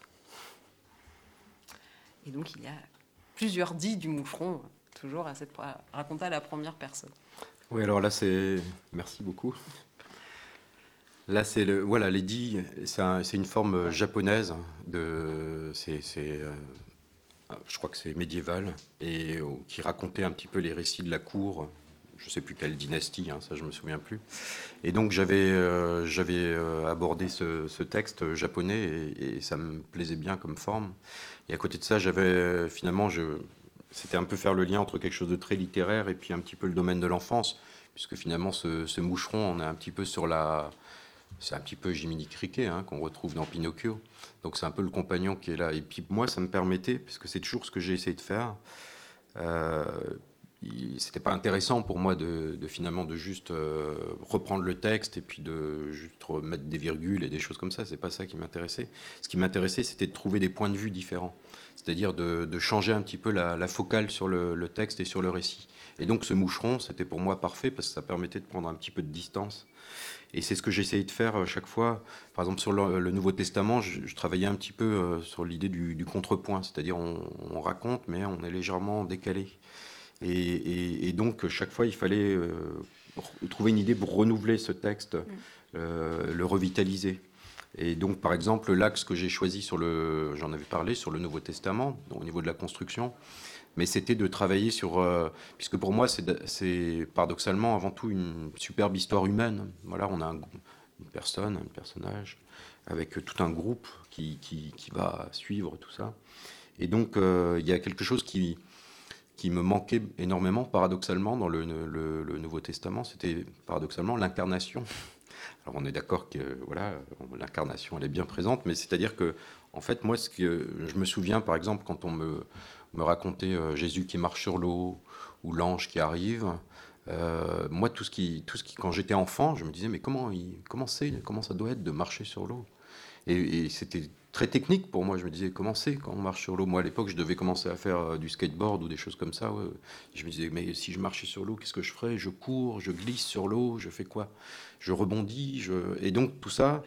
Et donc, il y a plusieurs dits du moucheron, toujours raconté à la première personne. Oui, alors là, c'est... Merci beaucoup. Là, c'est les dits, c'est une forme japonaise je crois que c'est médiéval, et qui racontait un petit peu les récits de la cour. Je ne sais plus quelle dynastie, ça je me souviens plus. Et donc j'avais abordé ce texte japonais et ça me plaisait bien comme forme. Et à côté de ça, c'était un peu faire le lien entre quelque chose de très littéraire et puis un petit peu le domaine de l'enfance, puisque finalement ce moucheron, on est un petit peu c'est un petit peu Jiminy Cricket qu'on retrouve dans Pinocchio. Donc c'est un peu le compagnon qui est là. Et puis moi, ça me permettait, puisque c'est toujours ce que j'ai essayé de faire, c'était pas intéressant pour moi finalement de juste reprendre le texte et puis de juste mettre des virgules et des choses comme ça. C'est pas ça qui m'intéressait. Ce qui m'intéressait, c'était de trouver des points de vue différents. C'est-à-dire de changer un petit peu la focale sur le texte et sur le récit. Et donc ce moucheron, c'était pour moi parfait parce que ça permettait de prendre un petit peu de distance. Et c'est ce que j'essayais de faire chaque fois. Par exemple, sur le Nouveau Testament, je travaillais un petit peu sur l'idée du contrepoint, c'est-à-dire on raconte, mais on est légèrement décalé. Et donc, chaque fois, il fallait trouver une idée pour renouveler ce texte, le revitaliser. Et donc, par exemple, l'axe que j'ai choisi j'en avais parlé, sur le Nouveau Testament, donc, au niveau de la construction, mais c'était de travailler sur, puisque pour moi, c'est paradoxalement avant tout une superbe histoire humaine. Voilà, on a une personne, un personnage, avec tout un groupe qui va suivre tout ça. Et donc, il y a quelque chose qui me manquait énormément, paradoxalement, dans le Nouveau Testament, c'était paradoxalement l'incarnation. Alors on est d'accord que voilà, l'incarnation elle est bien présente, mais c'est-à-dire que en fait moi ce que je me souviens par exemple quand on me racontait Jésus qui marche sur l'eau ou l'ange qui arrive, moi tout ce qui quand j'étais enfant, je me disais mais comment ça doit être de marcher sur l'eau et c'était très technique pour moi. Je me disais, comment c'est quand on marche sur l'eau? Moi, à l'époque, je devais commencer à faire du skateboard ou des choses comme ça. Ouais. Je me disais, mais si je marchais sur l'eau, qu'est-ce que je ferais? Je cours, je glisse sur l'eau, je fais quoi? Je rebondis. Et donc, tout ça,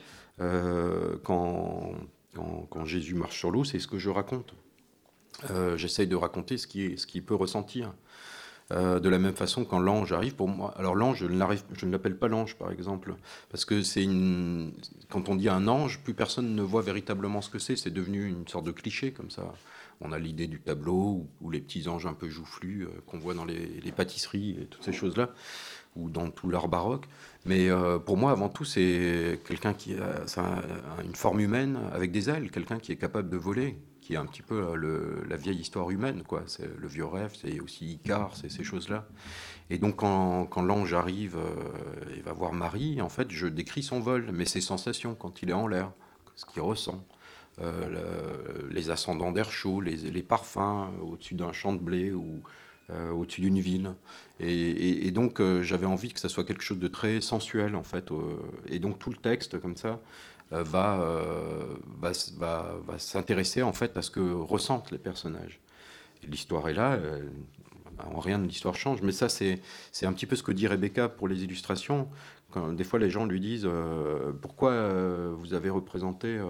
quand Jésus marche sur l'eau, c'est ce que je raconte. J'essaye de raconter ce qu'il peut ressentir. De la même façon, quand l'ange arrive, pour moi, alors l'ange, je ne l'appelle pas l'ange, par exemple, parce que quand on dit un ange, plus personne ne voit véritablement ce que c'est devenu une sorte de cliché, comme ça. On a l'idée du tableau, ou les petits anges un peu joufflus qu'on voit dans les pâtisseries, et toutes ces choses-là, ou dans tout l'art baroque. Mais pour moi, avant tout, c'est quelqu'un ça a une forme humaine, avec des ailes, quelqu'un qui est capable de voler, qui est un petit peu la vieille histoire humaine, quoi. C'est le vieux rêve, c'est aussi Icare, c'est ces choses-là. Et donc quand l'ange arrive et va voir Marie, en fait, je décris son vol, mais ses sensations quand il est en l'air, ce qu'il ressent, les ascendants d'air chaud, les parfums au-dessus d'un champ de blé ou au-dessus d'une ville. Et donc j'avais envie que ça soit quelque chose de très sensuel, en fait. Et donc tout le texte, comme ça, va s'intéresser en fait à ce que ressentent les personnages. Et l'histoire est là, en rien l'histoire change, mais ça c'est un petit peu ce que dit Rebecca pour les illustrations. Quand, des fois les gens lui disent pourquoi vous avez représenté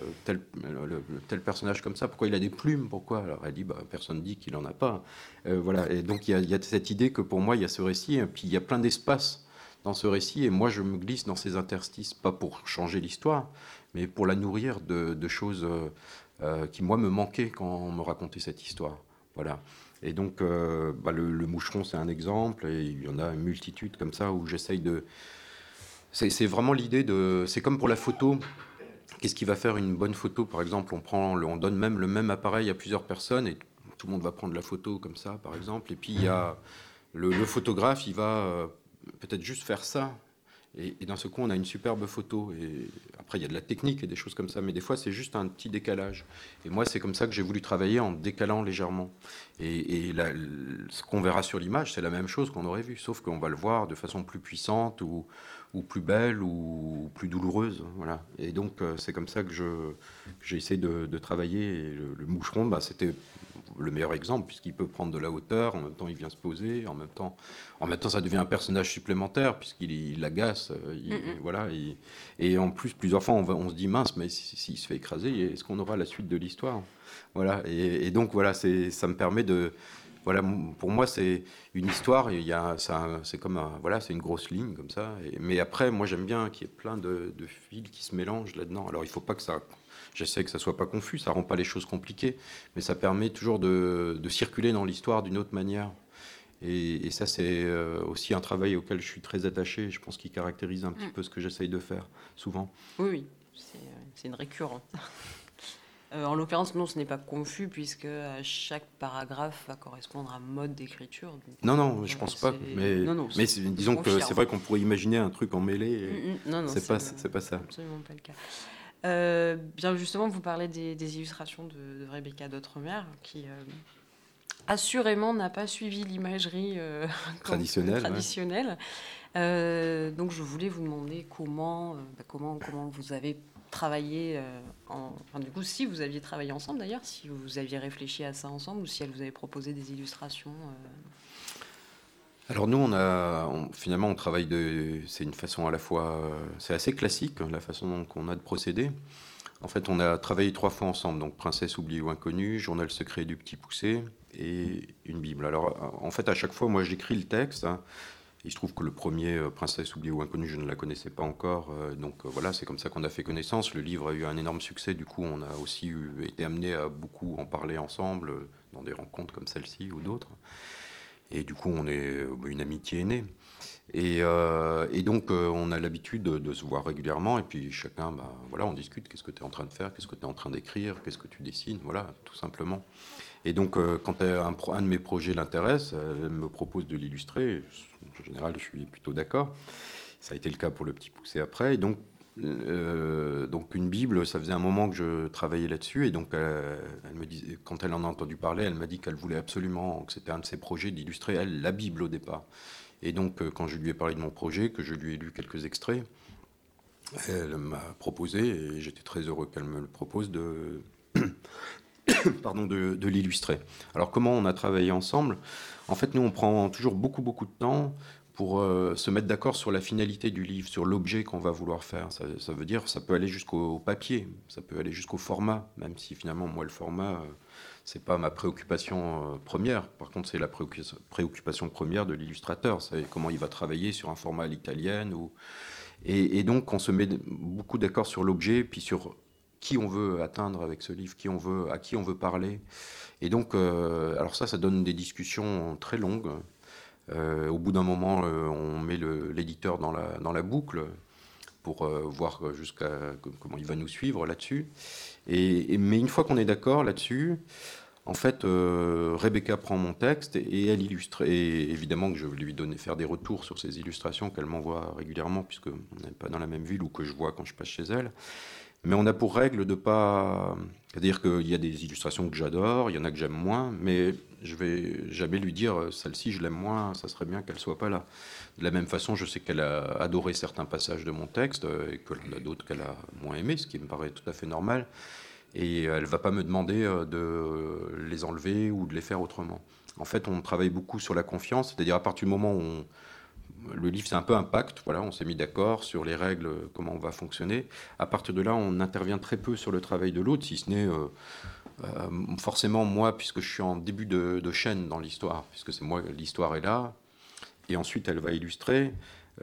tel personnage comme ça, pourquoi il a des plumes, pourquoi? Alors elle dit personne dit qu'il en a pas. Voilà, et donc il y a cette idée que pour moi il y a ce récit, et puis il y a plein d'espaces dans ce récit, et moi je me glisse dans ces interstices, pas pour changer l'histoire, mais pour la nourrir de choses qui moi me manquaient quand on me racontait cette histoire. Voilà. Et donc le moucheron c'est un exemple, et il y en a une multitude comme ça où j'essaye de... C'est vraiment l'idée de... C'est comme pour la photo. Qu'est-ce qui va faire une bonne photo? Par exemple, on donne même le même appareil à plusieurs personnes et tout le monde va prendre la photo comme ça, par exemple. Et puis il y a le photographe, il va peut-être juste faire ça. Et d'un seul coup, on a une superbe photo. Et après, il y a de la technique et des choses comme ça. Mais des fois, c'est juste un petit décalage. Et moi, c'est comme ça que j'ai voulu travailler, en décalant légèrement. Et ce qu'on verra sur l'image, c'est la même chose qu'on aurait vu. Sauf qu'on va le voir de façon plus puissante ou plus belle ou plus douloureuse. Voilà. Et donc, c'est comme ça que j'ai essayé de travailler. Et le moucheron, c'était le meilleur exemple, puisqu'il peut prendre de la hauteur, en même temps il vient se poser, en même temps ça devient un personnage supplémentaire, puisqu'il agace, voilà, et en plus, plusieurs fois on se dit mince, mais s'il se fait écraser, est-ce qu'on aura la suite de l'histoire? Voilà, et donc voilà, ça me permet de... Voilà, pour moi c'est une histoire, et c'est comme voilà, c'est une grosse ligne comme ça, mais après moi j'aime bien qu'il y ait plein de fils qui se mélangent là-dedans. Alors il faut pas que ça... J'essaie que ça soit pas confus, ça rend pas les choses compliquées, mais ça permet toujours de circuler dans l'histoire d'une autre manière. Et ça, c'est aussi un travail auquel je suis très attaché. Je pense qu'il caractérise un petit peu ce que j'essaye de faire, souvent. Oui, c'est une récurrente. En l'occurrence, non, ce n'est pas confus, puisque chaque paragraphe va correspondre à un mode d'écriture. Non, je pense pas. Mais disons que c'est vrai qu'on pourrait imaginer un truc emmêlé. Non, c'est pas ça. Absolument pas le cas. Bien justement, vous parlez des illustrations de Rebecca d'Outremer, qui assurément n'a pas suivi l'imagerie traditionnelle. Ouais. Donc je voulais vous demander comment vous avez travaillé, du coup, si vous aviez travaillé ensemble d'ailleurs, si vous aviez réfléchi à ça ensemble, ou si elle vous avait proposé des illustrations. Alors nous, finalement, on travaille c'est une façon à la fois, c'est assez classique, hein, la façon dont on a de procéder. En fait, on a travaillé 3 fois ensemble, donc Princesse oubliée ou inconnue, Journal secret du petit poucet et une Bible. Alors, en fait, à chaque fois, moi, j'écris le texte, hein. Il se trouve que le premier, Princesse oubliée ou inconnue, je ne la connaissais pas encore, donc voilà, c'est comme ça qu'on a fait connaissance. Le livre a eu un énorme succès, du coup, on a aussi été amené à beaucoup en parler ensemble, dans des rencontres comme celle-ci ou d'autres. Et du coup, on est une amitié est née. Et donc, on a l'habitude de se voir régulièrement. Et puis, chacun, voilà, on discute. Qu'est-ce que tu es en train de faire? Qu'est-ce que tu es en train d'écrire? Qu'est-ce que tu dessines? Voilà, tout simplement. Et donc, quand un de mes projets l'intéresse, elle me propose de l'illustrer. En général, je suis plutôt d'accord. Ça a été le cas pour le petit poussé après. Et donc une Bible, ça faisait un moment que je travaillais là-dessus. Et donc, elle me disait, quand elle en a entendu parler, elle m'a dit qu'elle voulait absolument, que c'était un de ses projets d'illustrer, elle, la Bible au départ. Et donc, quand je lui ai parlé de mon projet, que je lui ai lu quelques extraits, elle m'a proposé, et j'étais très heureux qu'elle me le propose, de l'illustrer. Alors, comment on a travaillé ensemble? En fait, nous, on prend toujours beaucoup, beaucoup de temps pour se mettre d'accord sur la finalité du livre, sur l'objet qu'on va vouloir faire. Ça veut dire, ça peut aller jusqu'au papier, ça peut aller jusqu'au format, même si finalement, moi, le format, c'est pas ma préoccupation première. Par contre, c'est la préoccupation première de l'illustrateur. C'est comment il va travailler sur un format à l'italienne. Et donc, on se met beaucoup d'accord sur l'objet, puis sur qui on veut atteindre avec ce livre, à qui on veut parler. Et donc, alors ça donne des discussions très longues. Au bout d'un moment, on met l'éditeur dans la boucle pour voir comment il va nous suivre là-dessus. Mais une fois qu'on est d'accord là-dessus, en fait, Rebecca prend mon texte et elle illustre. Et évidemment que je vais lui faire des retours sur ces illustrations qu'elle m'envoie régulièrement, puisqu'on n'est pas dans la même ville ou que je vois quand je passe chez elle. Mais on a pour règle de pas... C'est-à-dire qu'il y a des illustrations que j'adore, il y en a que j'aime moins, mais je vais jamais lui dire celle-ci je l'aime moins, ça serait bien qu'elle soit pas là. De la même façon, je sais qu'elle a adoré certains passages de mon texte et qu'il y en a d'autres qu'elle a moins aimé, ce qui me paraît tout à fait normal. Et elle va pas me demander de les enlever ou de les faire autrement. En fait, on travaille beaucoup sur la confiance, c'est-à-dire à partir du moment où le livre, c'est un peu un pacte. Voilà, on s'est mis d'accord sur les règles, comment on va fonctionner. À partir de là, on intervient très peu sur le travail de l'autre, si ce n'est forcément moi, puisque je suis en début de chaîne dans l'histoire, puisque c'est moi, l'histoire est là, et ensuite elle va illustrer.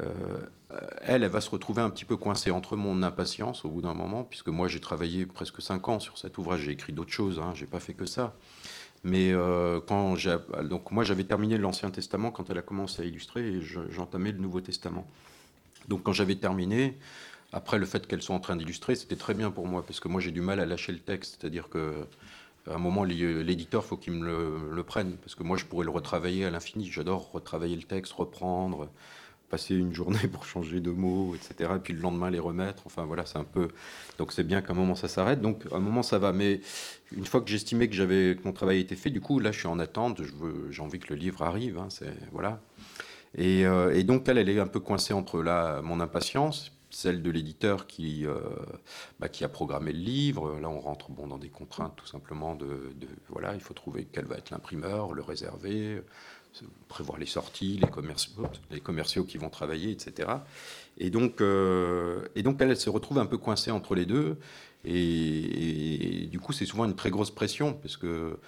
Elle va se retrouver un petit peu coincée entre mon impatience au bout d'un moment, puisque moi j'ai travaillé presque 5 ans sur cet ouvrage, j'ai écrit d'autres choses, hein, j'ai pas fait que ça. Mais donc moi j'avais terminé l'Ancien Testament quand elle a commencé à illustrer et j'entamais le Nouveau Testament. Donc quand j'avais terminé, après le fait qu'elle soit en train d'illustrer, c'était très bien pour moi parce que moi j'ai du mal à lâcher le texte, c'est-à-dire que à un moment l'éditeur faut qu'il me le prenne parce que moi je pourrais le retravailler à l'infini. J'adore retravailler le texte, reprendre, passer une journée pour changer de mots, etc. Et puis le lendemain les remettre. Enfin voilà, c'est un peu. Donc c'est bien qu'à un moment ça s'arrête. Donc à un moment ça va. Mais une fois que j'estimais que mon travail était fait, du coup là je suis en attente. J'ai envie que le livre arrive. Hein, voilà. Et donc elle est un peu coincée entre mon impatience, celle de l'éditeur qui a programmé le livre. Là on rentre dans des contraintes tout simplement voilà, il faut trouver quel va être l'imprimeur, le réserver, prévoir les sorties, les commerciaux qui vont travailler, etc. Et donc elle se retrouve un peu coincée entre les deux. Et du coup, c'est souvent une très grosse pression, parce que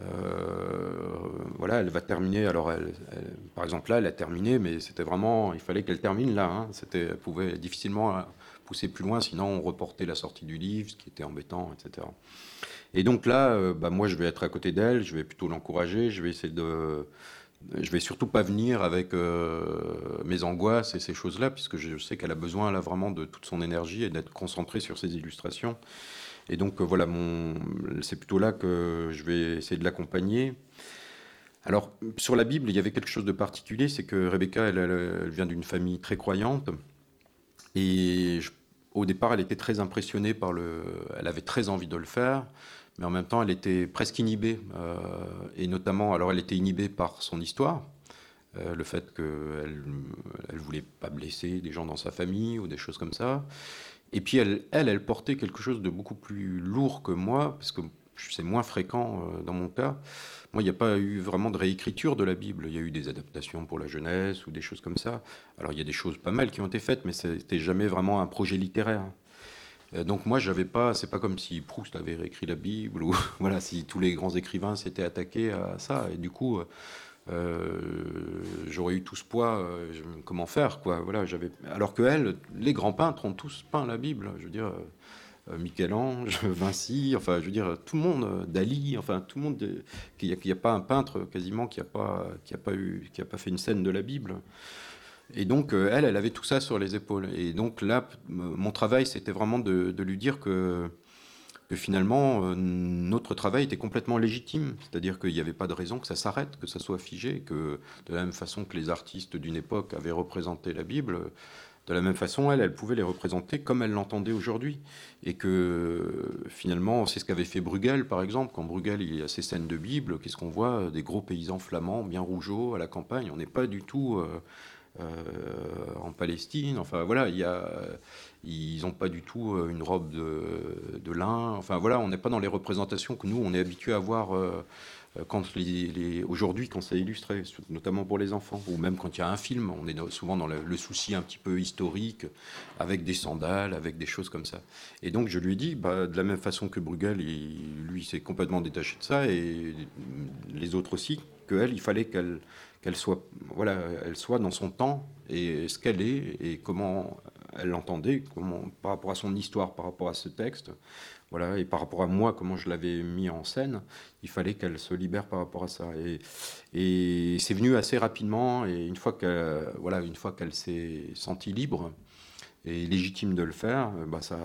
voilà, elle va terminer. Alors, par exemple, là, elle a terminé, mais c'était vraiment, il fallait qu'elle termine là. Hein. Elle pouvait difficilement pousser plus loin, sinon on reportait la sortie du livre, ce qui était embêtant, etc. Et donc là, moi, je vais être à côté d'elle, je vais plutôt l'encourager, je vais surtout pas venir avec mes angoisses et ces choses-là, puisque je sais qu'elle a besoin là vraiment de toute son énergie et d'être concentrée sur ses illustrations. Et donc voilà, c'est plutôt là que je vais essayer de l'accompagner. Alors sur la Bible, il y avait quelque chose de particulier, c'est que Rebecca, elle vient d'une famille très croyante, et au départ, elle était très impressionnée elle avait très envie de le faire. Mais en même temps, elle était presque inhibée, et notamment, alors elle était inhibée par son histoire, le fait qu'elle ne voulait pas blesser des gens dans sa famille ou des choses comme ça. Et puis elle portait quelque chose de beaucoup plus lourd que moi, parce que c'est moins fréquent dans mon cas. Moi, il n'y a pas eu vraiment de réécriture de la Bible. Il y a eu des adaptations pour la jeunesse ou des choses comme ça. Alors, il y a des choses pas mal qui ont été faites, mais c'était jamais vraiment un projet littéraire. Donc moi, j'avais pas. C'est pas comme si Proust avait réécrit la Bible ou voilà, si tous les grands écrivains s'étaient attaqués à ça. Et du coup, j'aurais eu tout ce poids. Comment faire, quoi. Voilà, alors que les grands peintres ont tous peint la Bible. Je veux dire. Michel-Ange, Vinci, enfin, je veux dire, tout le monde, Dali, enfin, tout le monde, qu'il n'y a pas un peintre quasiment qui a pas fait une scène de la Bible. Et donc, elle avait tout ça sur les épaules. Et donc là, mon travail, c'était vraiment de lui dire que finalement, notre travail était complètement légitime. C'est-à-dire qu'il n'y avait pas de raison que ça s'arrête, que ça soit figé, que de la même façon que les artistes d'une époque avaient représenté la Bible, de la même façon, elle pouvait les représenter comme elle l'entendait aujourd'hui. Et que finalement, c'est ce qu'avait fait Bruegel, par exemple. Quand Bruegel il y a ses scènes de Bible, qu'est-ce qu'on voit? Des gros paysans flamands, bien rougeaux, à la campagne. On n'est pas du tout en Palestine. Enfin, voilà, ils n'ont pas du tout une robe de lin. Enfin, voilà, on n'est pas dans les représentations que nous, on est habitué à voir aujourd'hui, quand c'est illustré, notamment pour les enfants, ou même quand il y a un film, on est souvent dans le souci un petit peu historique, avec des sandales, avec des choses comme ça. Et donc je lui ai dit, de la même façon que Bruegel, lui s'est complètement détaché de ça, et les autres aussi, qu'elle, il fallait qu'elle soit, voilà, elle soit dans son temps, et ce qu'elle est, et comment elle l'entendait, par rapport à son histoire, par rapport à ce texte. Voilà, et par rapport à moi, comment je l'avais mis en scène, il fallait qu'elle se libère par rapport à ça. Et c'est venu assez rapidement. Et une fois qu'elle s'est sentie libre et légitime de le faire,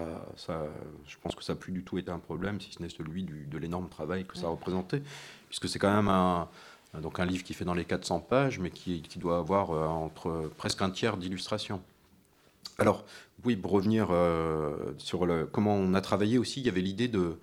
je pense que ça n'a plus du tout été un problème, si ce n'est celui de l'énorme travail que ça représentait. Puisque c'est quand même un livre qui fait dans les 400 pages, mais qui doit avoir entre presque un tiers d'illustrations. Alors, oui, pour revenir sur comment on a travaillé aussi, il y avait l'idée de...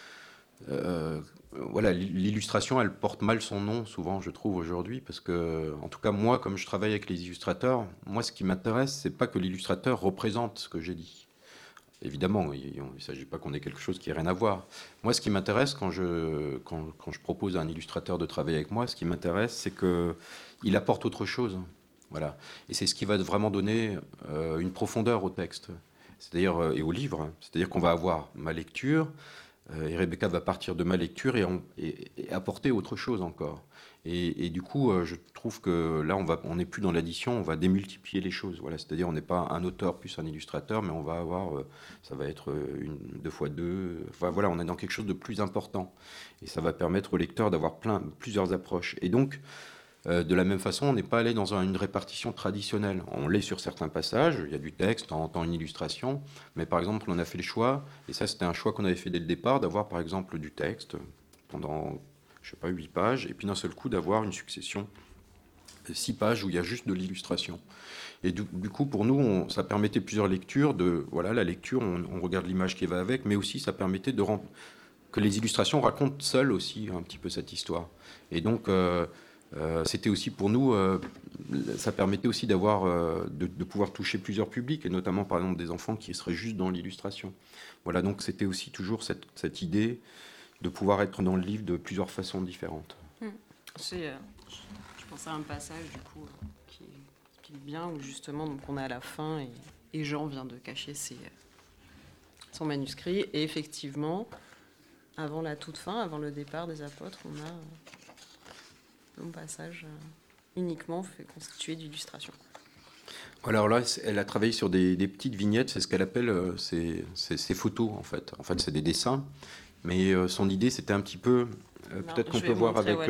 l'illustration, elle porte mal son nom, souvent, je trouve, aujourd'hui, parce que, en tout cas, moi, comme je travaille avec les illustrateurs, moi, ce qui m'intéresse, c'est pas que l'illustrateur représente ce que j'ai dit. Évidemment, il ne s'agit pas qu'on ait quelque chose qui n'ait rien à voir. Moi, ce qui m'intéresse quand je propose à un illustrateur de travailler avec moi, ce qui m'intéresse, c'est qu'il apporte autre chose. Voilà. Et c'est ce qui va vraiment donner une profondeur au texte, c'est-à-dire, et au livre. C'est-à-dire qu'on va avoir ma lecture, et Rebecca va partir de ma lecture et apporter autre chose encore. Et du coup, je trouve que là, on n'est plus dans l'addition, on va démultiplier les choses. Voilà. C'est-à-dire, on n'est pas un auteur plus un illustrateur, mais on va avoir, ça va être 2 fois 2. Enfin, voilà, on est dans quelque chose de plus important. Et ça va permettre au lecteur d'avoir plusieurs approches. Et donc, de la même façon, on n'est pas allé dans une répartition traditionnelle. On l'est sur certains passages, il y a du texte, on entend une illustration, mais par exemple, on a fait le choix, et ça c'était un choix qu'on avait fait dès le départ, d'avoir par exemple du texte pendant, 8 pages, et puis d'un seul coup d'avoir une succession de 6 pages où il y a juste de l'illustration. Et du coup, pour nous, ça permettait plusieurs lectures, la lecture, on regarde l'image qui va avec, mais aussi ça permettait que les illustrations racontent seules aussi un petit peu cette histoire. Et donc... c'était aussi pour nous, ça permettait aussi de pouvoir toucher plusieurs publics, et notamment par exemple des enfants qui seraient juste dans l'illustration. Voilà, donc c'était aussi toujours cette idée de pouvoir être dans le livre de plusieurs façons différentes. Je pensais à un passage du coup qui explique bien, où justement donc on est à la fin et Jean vient de cacher son manuscrit, et effectivement, avant la toute fin, avant le départ des apôtres, on a long passage uniquement fait constitué d'illustrations. Alors là, elle a travaillé sur des petites vignettes, c'est ce qu'elle appelle ses photos en fait. En fait, c'est des dessins, mais son idée, c'était un petit peu... peut-être qu'on peut voir avec...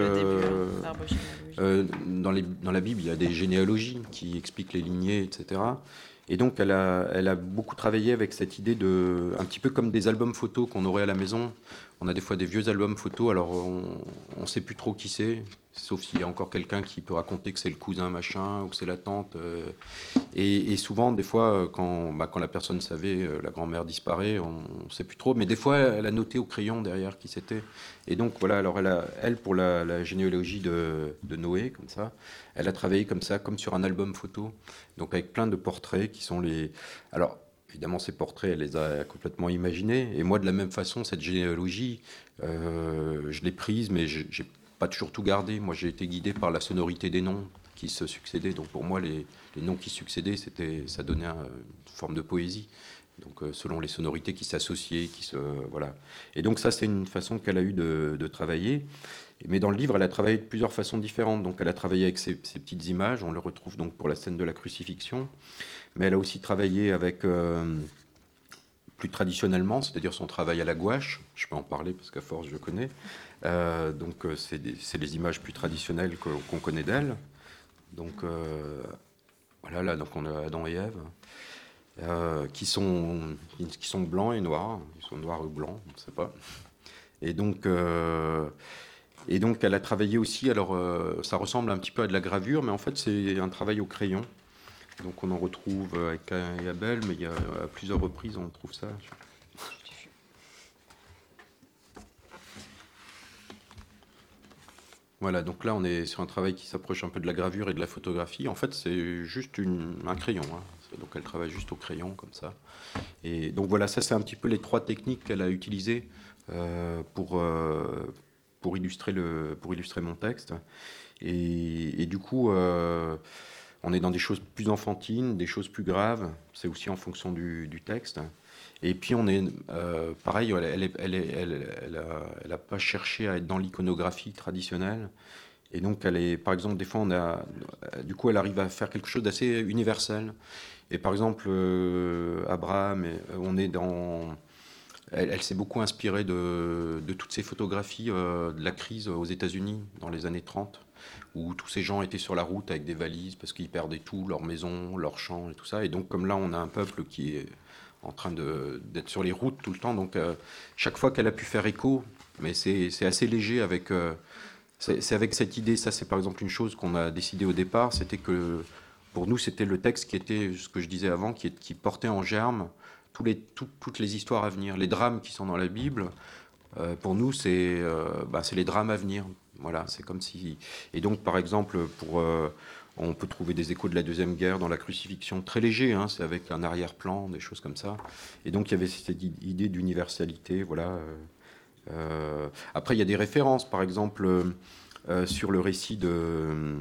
dans la Bible, il y a des généalogies qui expliquent les lignées, etc. Et donc, elle a beaucoup travaillé avec cette idée un petit peu comme des albums photos qu'on aurait à la maison. On a des fois des vieux albums photos, alors on ne sait plus trop qui c'est, sauf s'il y a encore quelqu'un qui peut raconter que c'est le cousin machin ou que c'est la tante. Et souvent, des fois, quand la personne savait, la grand-mère disparaît, on ne sait plus trop. Mais des fois, elle a noté au crayon derrière qui c'était. Et donc, voilà, alors elle pour la généalogie de Noé, comme ça, elle a travaillé comme ça, comme sur un album photo. Donc, avec plein de portraits qui sont les... Alors, évidemment, ces portraits, elle les a complètement imaginés. Et moi, de la même façon, cette généalogie, je l'ai prise, mais j'ai pas toujours tout gardé. Moi, j'ai été guidé par la sonorité des noms qui se succédaient. Donc, pour moi, les noms qui succédaient, ça donnait une forme de poésie. Donc, selon les sonorités qui s'associaient, voilà. Et donc, ça, c'est une façon qu'elle a eu de travailler. Mais dans le livre, elle a travaillé de plusieurs façons différentes. Donc, elle a travaillé avec ces petites images. On le retrouve donc pour la scène de la crucifixion. Mais elle a aussi travaillé avec plus traditionnellement, c'est-à-dire son travail à la gouache. Je peux en parler parce qu'à force, je connais. Donc, c'est les images plus traditionnelles qu'on connaît d'elle. Donc, voilà, là, donc on a Adam et Ève, qui sont blancs et noirs. Ils sont noirs ou blancs, on ne sait pas. Et donc, elle a travaillé aussi, alors ça ressemble un petit peu à de la gravure, mais en fait, c'est un travail au crayon. Donc on en retrouve avec Caïn et Abel, mais à plusieurs reprises on trouve ça. Voilà, donc là on est sur un travail qui s'approche un peu de la gravure et de la photographie. En fait c'est juste un crayon, hein. Donc elle travaille juste au crayon comme ça. Et donc voilà, ça c'est un petit peu les 3 techniques qu'elle a utilisées pour illustrer mon texte. Et du coup... on est dans des choses plus enfantines, des choses plus graves. C'est aussi en fonction du texte. Et puis on est pareil. Elle a pas cherché à être dans l'iconographie traditionnelle. Et donc par exemple, des fois du coup, elle arrive à faire quelque chose d'assez universel. Et par exemple, Abraham, on est dans. Elle s'est beaucoup inspirée de toutes ces photographies de la crise aux États-Unis dans les années 30, où tous ces gens étaient sur la route avec des valises parce qu'ils perdaient tout, leur maison, leur champ et tout ça. Et donc, comme là, on a un peuple qui est en train d'être sur les routes tout le temps. Donc, chaque fois qu'elle a pu faire écho, mais c'est assez léger avec. C'est avec cette idée, ça c'est par exemple une chose qu'on a décidé au départ, c'était que pour nous c'était le texte qui était, ce que je disais avant, qui portait en germe toutes les histoires à venir, les drames qui sont dans la Bible. Pour nous c'est les drames à venir. Voilà, c'est comme si... Et donc par exemple, on peut trouver des échos de la Deuxième Guerre dans la crucifixion, très léger, hein, c'est avec un arrière-plan, des choses comme ça. Et donc il y avait cette idée d'universalité, voilà. Après, il y a des références, par exemple, sur le récit de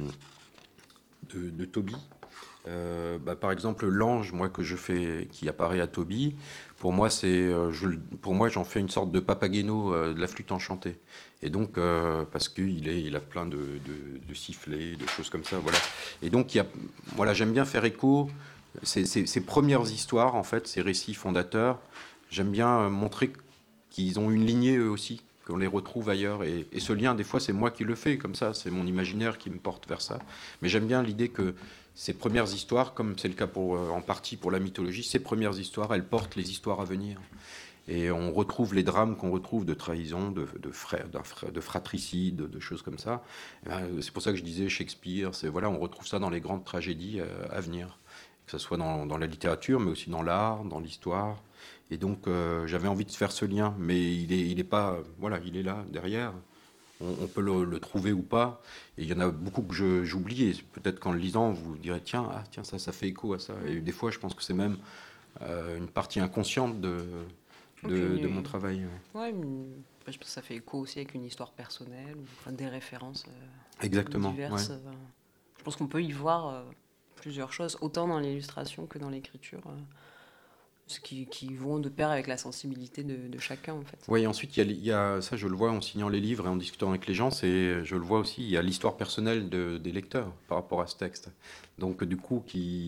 Tobie. Par exemple, l'ange, moi que je fais, qui apparaît à Tobie, pour moi, j'en fais une sorte de Papageno de la flûte enchantée. Et donc, parce qu'il a plein de sifflets, de choses comme ça, voilà. Et donc, voilà, j'aime bien faire écho. Ces premières histoires, en fait, ces récits fondateurs, j'aime bien montrer qu'ils ont une lignée eux aussi, qu'on les retrouve ailleurs. Et ce lien, des fois, c'est moi qui le fais, comme ça, c'est mon imaginaire qui me porte vers ça. Mais j'aime bien l'idée que ces premières histoires, comme c'est le cas en partie pour la mythologie, ces premières histoires, elles portent les histoires à venir. Et on retrouve les drames qu'on retrouve de trahison, de fratricide, de choses comme ça. C'est pour ça que je disais Shakespeare, voilà, on retrouve ça dans les grandes tragédies à venir. Que ce soit dans la littérature, mais aussi dans l'art, dans l'histoire. Et donc, j'avais envie de faire ce lien, mais il est pas, voilà, il est là, derrière. On peut le trouver ou pas. Et il y en a beaucoup que j'oublie, et peut-être qu'en le lisant, vous direz, tiens, ça fait écho à ça. Et des fois, je pense que c'est même une partie inconsciente de mon travail. Ouais, je pense que ça fait écho aussi avec une histoire personnelle, ou des références Exactement, diverses. Ouais. Je pense qu'on peut y voir plusieurs choses, autant dans l'illustration que dans l'écriture. Ce qui vont de pair avec la sensibilité de chacun, en fait. Oui, ensuite, il y a ça, je le vois en signant les livres et en discutant avec les gens, je le vois aussi, il y a l'histoire personnelle des lecteurs par rapport à ce texte. Donc, du coup,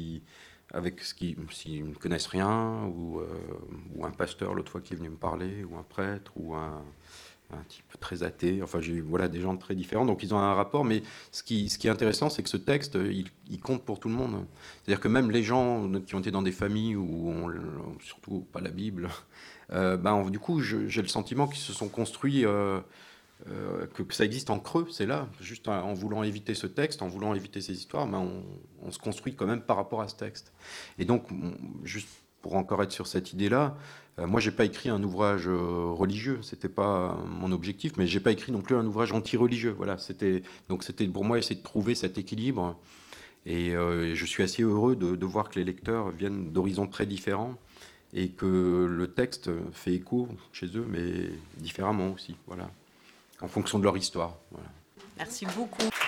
s'ils ne connaissent rien, ou un pasteur l'autre fois qui est venu me parler, ou un prêtre, ou un type très athée, enfin, j'ai eu des gens très différents, donc ils ont un rapport, mais ce qui est intéressant, c'est que ce texte, il compte pour tout le monde. C'est-à-dire que même les gens qui ont été dans des familles où surtout pas la Bible, du coup, j'ai le sentiment qu'ils se sont construits, que ça existe en creux, c'est là, juste en voulant éviter ce texte, en voulant éviter ces histoires, on se construit quand même par rapport à ce texte. Et donc, juste pour encore être sur cette idée-là, moi, j'ai pas écrit un ouvrage religieux, c'était pas mon objectif, mais j'ai pas écrit non plus un ouvrage anti-religieux. Voilà, c'était pour moi essayer de trouver cet équilibre. Et je suis assez heureux de voir que les lecteurs viennent d'horizons très différents et que le texte fait écho chez eux, mais différemment aussi, voilà, en fonction de leur histoire. Voilà. Merci beaucoup.